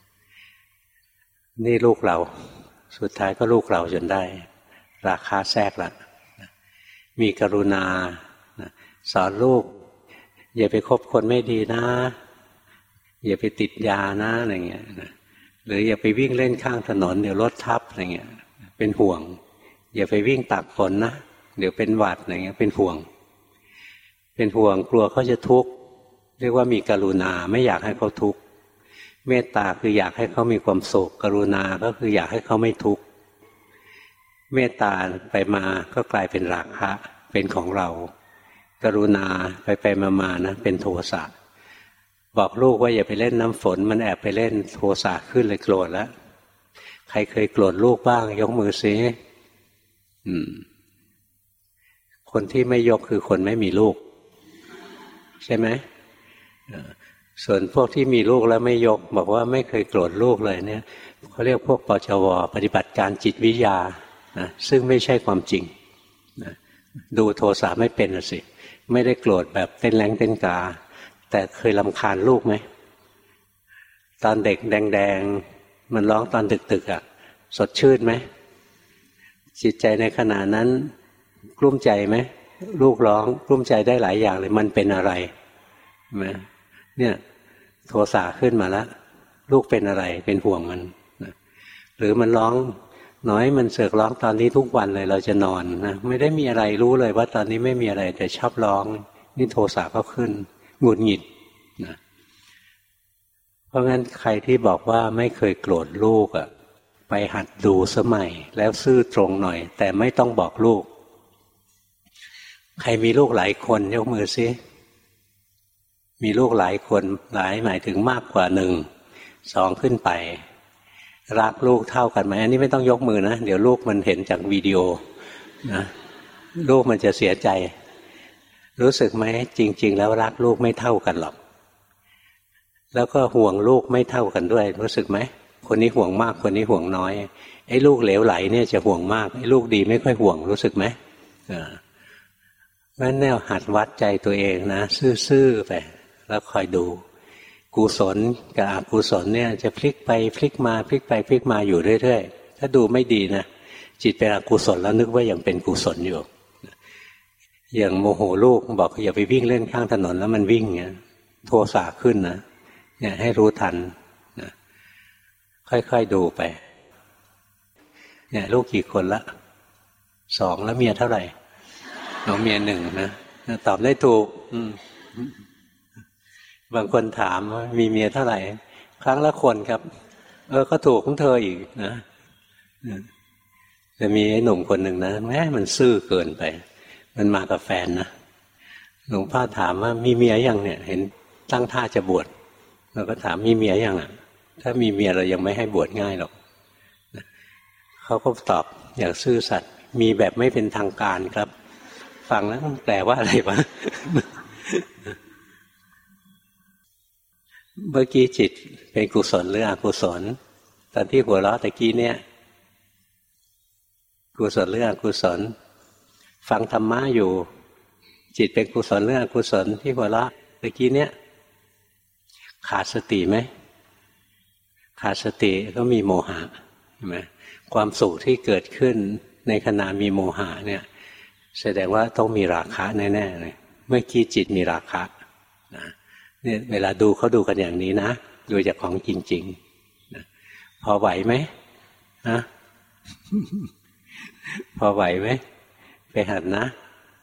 นี่ลูกเราสุดท้ายก็ลูกเราจนได้ราคะแทรกละมีกรุณาสอนลูกอย่าไปคบคนไม่ดีนะอย่าไปติดยานะอะไรเงี้ยหรืออย่าไปวิ่งเล่นข้างถนนเดี๋ยวรถทับอะไรเงี้ยเป็นห่วงอย่าไปวิ่งตากฝนนะเดี๋ยวเป็นหวัดอะไรเงี้ยเป็นห่วงเป็นห่วงกลัวเขาจะทุกข์เรียกว่ามีกรุณาไม่อยากให้เขาทุกข์เมตตาคืออยากให้เขามีความสุขกรุณาก็คืออยากให้เขาไม่ทุกข์เมตตาไปมาก็กลายเป็นราคะเป็นของเรากรุณาไปไปมามานะเป็นโทสะบอกลูกว่าอย่าไปเล่นน้ำฝนมันแอบไปเล่นโทสะขึ้นเลยโกรธแล้วใครเคยโกรธลูกบ้างยกมือซิอืมคนที่ไม่ยกคือคนไม่มีลูกใช่ไหมส่วนพวกที่มีลูกแล้วไม่ยกบอกว่าไม่เคยโกรธลูกเลยเนี่ยเขาเรียกพวกปชวปฏิบัติการจิตวิทยานะซึ่งไม่ใช่ความจริงนะดูโทสะไม่เป็นสิไม่ได้โกรธแบบเต้นแรงเต้นกาแต่เคยรำคาญลูกไหมตอนเด็กแดงๆมันร้องตอนดึกๆอ่ะสดชื่นไหมจิตใจในขณะนั้นกลุ้มใจไหมลูกร้องกลุ้มใจได้หลายอย่างเลยมันเป็นอะไรไหมเนี่ยโทสะขึ้นมาแล้วลูกเป็นอะไรเป็นห่วงมันหรือมันร้องน้อยมันเสือกร้องตอนนี้ทุกวันเลยเราจะนอนนะไม่ได้มีอะไรรู้เลยว่าตอนนี้ไม่มีอะไรแต่ชอบร้องนี่โทสะก็ขึ้นหงุดหงิดนะเพราะงั้นใครที่บอกว่าไม่เคยโกรธลูกอ่ะไปหัดดูสมัยแล้วซื่อตรงหน่อยแต่ไม่ต้องบอกลูกใครมีลูกหลายคนยกมือซิมีลูกหลายคนหลายหมายถึงมากกว่าหนึ่งสองขึ้นไปรักลูกเท่ากันไหมอันนี้ไม่ต้องยกมือนะเดี๋ยวลูกมันเห็นจากวิดีโอนะลูกมันจะเสียใจรู้สึกไหมจริงๆแล้วรักลูกไม่เท่ากันหรอกแล้วก็ห่วงลูกไม่เท่ากันด้วยรู้สึกไหมคนนี้ห่วงมากคนนี้ห่วงน้อยไอ้ลูกเหลวไหลเนี่ยจะห่วงมากไอ้ลูกดีไม่ค่อยห่วงรู้สึกไหมอ่าเพราะฉะนั้นแนวหัดวัดใจตัวเองนะซื่อๆไปแล้วคอยดูกุศลกับอกุศลเนี่ยจะพลิกไปพลิกมาพลิกไปพลิกมาอยู่เรื่อยๆถ้าดูไม่ดีนะจิตเป็นอกุศลแล้วนึกว่ายังเป็นกุศลอยู่อย่างโมโหลูกบอกอย่าไปวิ่งเล่นข้างถนนแล้วมันวิ่งเงี้ยโทสะขึ้นนะเนี่ยให้รู้ทันนะค่อยๆดูไปเนี่ยลูกกี่คนละสองแล้วเมียเท่าไหร่น้องเมียหนึ่งนะตอบได้ถูกบางคนถามว่ามีเมียเท่าไหร่ครั้งละคนครับเออก็ถูกของเธออีกนะจะมีไอ้หนุ่มคนหนึ่งนะแม้มันซื่อเกินไปมันมากับแฟนนะหลวงพ่อถามว่ามีเมียยังเนี่ยเห็นตั้งท่าจะบวชเราก็ถามมีเมียยังอ่ะถ้ามีเมียเรายังไม่ให้บวชง่ายหรอกเขาก็ตอบอย่างซื่อสัตย์มีแบบไม่เป็นทางการครับฟังแล้วแปลว่าอะไรวะเมื่อกี้จิตเป็นกุศลหรืออกุศลตอนที่หัวเราะตะกี้เนี่ยกุศลหรืออกุศลฟังธรรมะอยู่จิตเป็นกุศลหรืออกุศลที่หัวเราะตะกี้เนี่ยขาดสติไหมขาดสติก็มีโมหะใช่ไหมความสุขที่เกิดขึ้นในขณะมีโมหะเนี่ยแสดงว่าต้องมีราคะแน่ๆเลยเมื่อกี้จิตมีราคะนะเนี่ยเวลาดูเขาดูกันอย่างนี้นะดูจากของจริงๆนะพอไหวไหมฮะ พอไหวไหมไปหัดนะ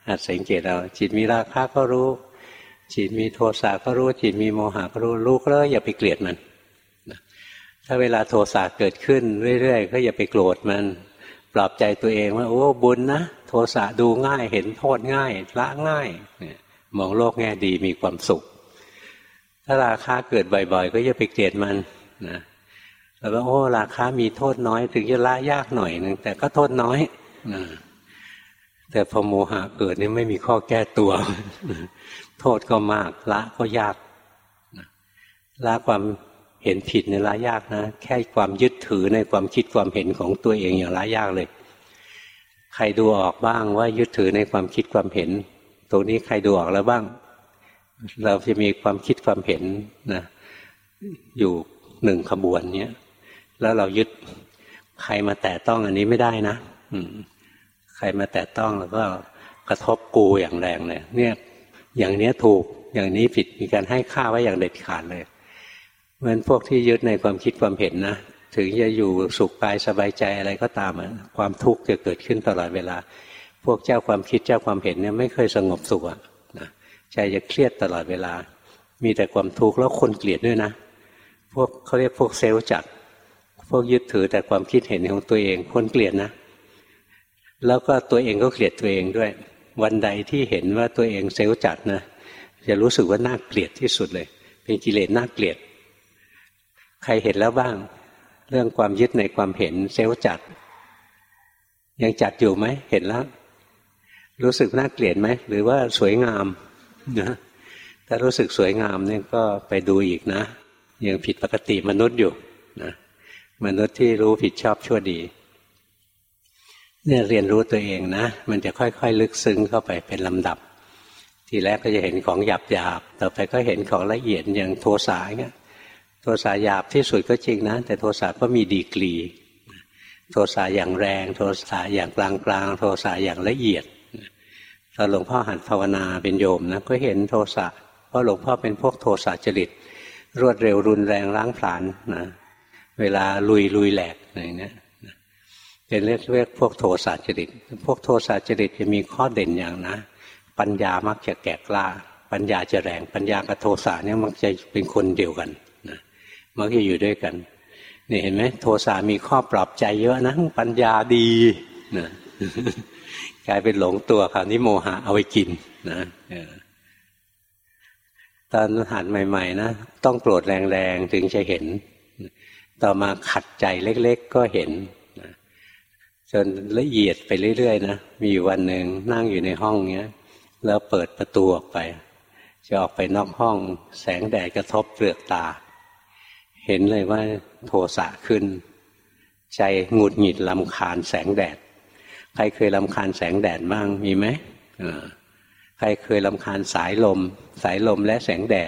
หัดสังเกตเอาจิตมีราคะก็รู้จิตมีโทสะก็รู้จิตมีโมหะก็รู้รู้แล้วอย่าไปเกลียดมันถ้าเวลาโทสะเกิดขึ้นเรื่อยๆก็อย่าไปโกรธมันปลอบใจตัวเองว่าโอ้บุญนะโทสะดูง่ายเห็นโทษง่ายละง่ายมองโลกแง่ดีมีความสุขถ้าราคะเกิดบ่อยๆก็อย่าไปเกลียดมันนะแล้วก็โอ้ราคะมีโทษน้อยถึงจะละยากหน่อยนึงแต่ก็โทษน้อยนะแต่พอโมหะเกิดนี่ไม่มีข้อแก้ตัวโทษก็มากละก็ยากละความเห็นผิดในละยากนะแค่ความยึดถือในความคิดความเห็นของตัวเองอย่างละยากเลยใครดูออกบ้างว่ายึดถือในความคิดความเห็นตรงนี้ใครดูออกแล้วบ้างเราจะมีความคิดความเห็นนะอยู่หนึ่งขบวนเนี้ยแล้วเรายึดใครมาแตะต้องอันนี้ไม่ได้นะใครมาแตะต้องแล้วก็กระทบกูอย่างแรงเลยเนี่ยอย่างนี้ถูกอย่างนี้ผิดมีการให้ค่าไว้อย่างเด็ดขาดเลยเพราะฉะนั้นพวกที่ยึดในความคิดความเห็นนะถึงจะอยู่สุขกายสบายใจอะไรก็ตามความทุกข์จะเกิดขึ้นตลอดเวลาพวกเจ้าความคิดเจ้าความเห็นเนี่ยไม่เคยสงบสุขนะใจจะเครียดตลอดเวลามีแต่ความทุกข์แล้วคนเกลียดด้วยนะพวกเขาเรียกพวกเซลล์จัดพวกยึดถือแต่ความคิดเห็นของตัวเองคนเกลียดนะแล้วก็ตัวเองก็เกลียดตัวเองด้วยวันใดที่เห็นว่าตัวเองเซลล์จัดนะจะรู้สึกว่าน่าเกลียดที่สุดเลยเป็นกิเลสน่าเกลียดใครเห็นแล้วบ้างเรื่องความยึดในความเห็นเซลล์จัดยังจัดอยู่ไหมเห็นแล้วรู้สึกน่าเกลียดไหมหรือว่าสวยงามนะถ้ารู้สึกสวยงามเนี่ยก็ไปดูอีกนะยังผิดปกติมนุษย์อยู่นะมนุษย์ที่รู้ผิดชอบชั่วดีเนี่ยเรียนรู้ตัวเองนะมันจะค่อยๆลึกซึ้งเข้าไปเป็นลำดับทีแรกก็จะเห็นของหยาบๆต่อไปก็เห็นของละเอียดอย่างโทสะเงี้ยโทสะหยาบที่สุดก็จริงนะแต่โทสะก็มีดีกรีโทสะอย่างแรงโทสะอย่างกลางๆโทสะอย่างละเอียดตอนหลวงพ่อหัดภาวนาเป็นโยมนะก็เห็นโทสะเพราะหลวงพ่อเป็นพวกโทสะจริตรวดเร็วรุนแรงล้างผลาญนะเวลาลุยลุยแหลกอะไรเงี้ยเป็นเรียกเรียกพวกโทสะจริตพวกโทสะจริตจะมีข้อเด่นอย่างนะปัญญามักจะแก่กล้าปัญญาจะแรงปัญญากับโทสะเนี่ยมักจะเป็นคนเดียวกันนะมักจะอยู่ด้วยกันนี่เห็นไหมโทสะมีข้อปลอบใจเยอะนะปัญญาดีนะกลายเป็นหลงตัวคราวนี้โมหะเอาไปกินนะตอนหัดใหม่ๆนะต้องโกรธแรงๆถึงจะเห็นต่อมาขัดใจเล็กๆก็เห็นนะจนละเอียดไปเรื่อยๆนะมีอยู่วันหนึ่งนั่งอยู่ในห้องเงี้ยแล้วเปิดประตูออกไปจะออกไปนอกห้องแสงแดดกระทบเปลือกตาเห็นเลยว่าโทสะขึ้นใจหงุดหงิดรำคาญแสงแดดใครเคยรำคาญแสงแดดบ้างมีไหมใครเคยรำคาญสายลมสายลมและแสงแดด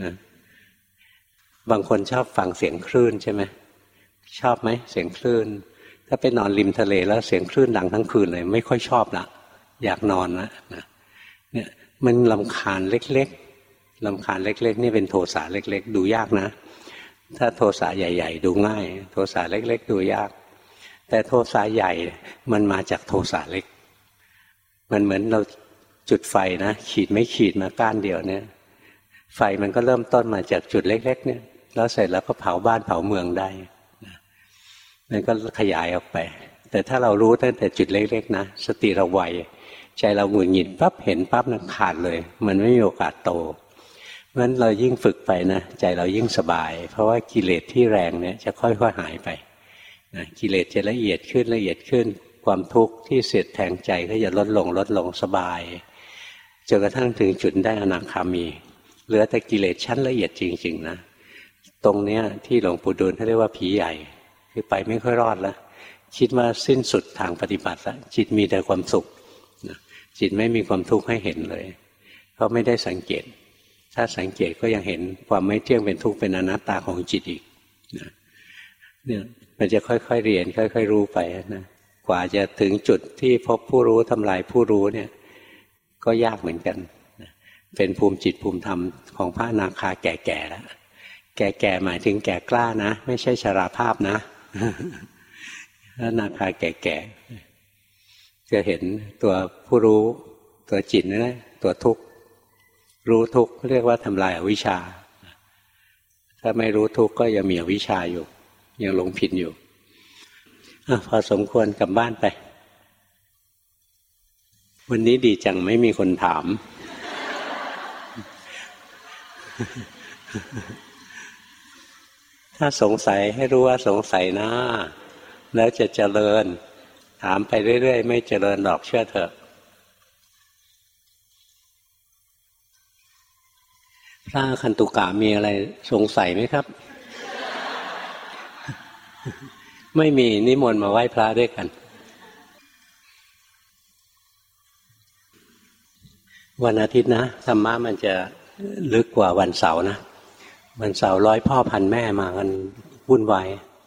บางคนชอบฟังเสียงคลื่นใช่ไหมชอบไหมเสียงคลื่นถ้าไปนอนริมทะเลแล้วเสียงคลื่นดังทั้งคืนเลยไม่ค่อยชอบละอยากนอนละนะเนี่ยมันรำคาญเล็กๆรำคาญเล็กๆนี่เป็นโทสะเล็กๆดูยากนะถ้าโทสะใหญ่ๆดูง่ายโทสะเล็กๆดูยากแต่โทสะใหญ่มันมาจากโทสะเล็กมันเหมือนเราจุดไฟนะขีดไม่ขีดมาก้านเดียวเนี่ยไฟมันก็เริ่มต้นมาจากจุดเล็กๆเนี่ยแล้วเสร็จแล้วก็เผาบ้านเผาเมืองได้มันก็ขยายออกไปแต่ถ้าเรารู้ตั้งแต่จุดเล็กๆนะสติเราไวใจเราหงุดหงิดปั๊บเห็นปั๊บนั้นขาดเลยมันไม่มีโอกาสโตเพราะฉะนั้นเรายิ่งฝึกไปนะใจเรายิ่งสบายเพราะว่ากิเลสที่แรงเนี่ยจะค่อยๆหายไปนะกิเลสจะละเอียดขึ้นละเอียดขึ้นความทุกข์ที่เสียดแทงใจก็จะลดลงลดลงสบายจนกระทั่งถึงจุดได้อนาคามีเหลือแต่กิเลสชั้นละเอียดจริงๆนะตรงเนี้ยที่หลวงปู่ดูลเขาเรียกว่าผีใหญ่คือไปไม่ค่อยรอดแล้วคิดว่าสิ้นสุดทางปฏิบัติแล้วจิตมีแต่ความสุขจิตไม่มีความทุกข์ให้เห็นเลยเพราะไม่ได้สังเกตถ้าสังเกตก็ยังเห็นความไม่เที่ยงเป็นทุกข์เป็นอนัตตาของจิตอีกนะเนี่ยมันจะค่อยๆเรียนค่อยๆรู้ไปนะกว่าจะถึงจุดที่พบผู้รู้ทำลายผู้รู้เนี่ยก็ยากเหมือนกันเป็นภูมิจิตภูมิธรรมของพระอนาคาแก่ๆแล้วแก่ๆหมายถึงแก่กล้านะไม่ใช่ชราภาพนะพระอนาคาแก่ๆจะเห็นตัวผู้รู้ตัวจิตนั่นแหละตัวทุกข์รู้ทุกข์เรียกว่าทำลายอวิชชาถ้าไม่รู้ทุกข์ก็ยังมีอวิชชาอยู่ยังหลงผิดอยู่อ่ะพอสมควรกลับบ้านไปวันนี้ดีจังไม่มีคนถามถ้าสงสัยให้รู้ว่าสงสัยนะแล้วจะเจริญถามไปเรื่อยๆไม่เจริญหรอกเชื่อเถอะพระคันตุกะมีอะไรสงสัยไหมครับ ไม่มีนิมนต์มาไหว้พระด้วยกันวันอาทิตย์นะธรรมะมันจะลึกกว่าวันเสาร์นะวันเสาร์ร้อยพ่อพันแม่มากันวุ่นวาย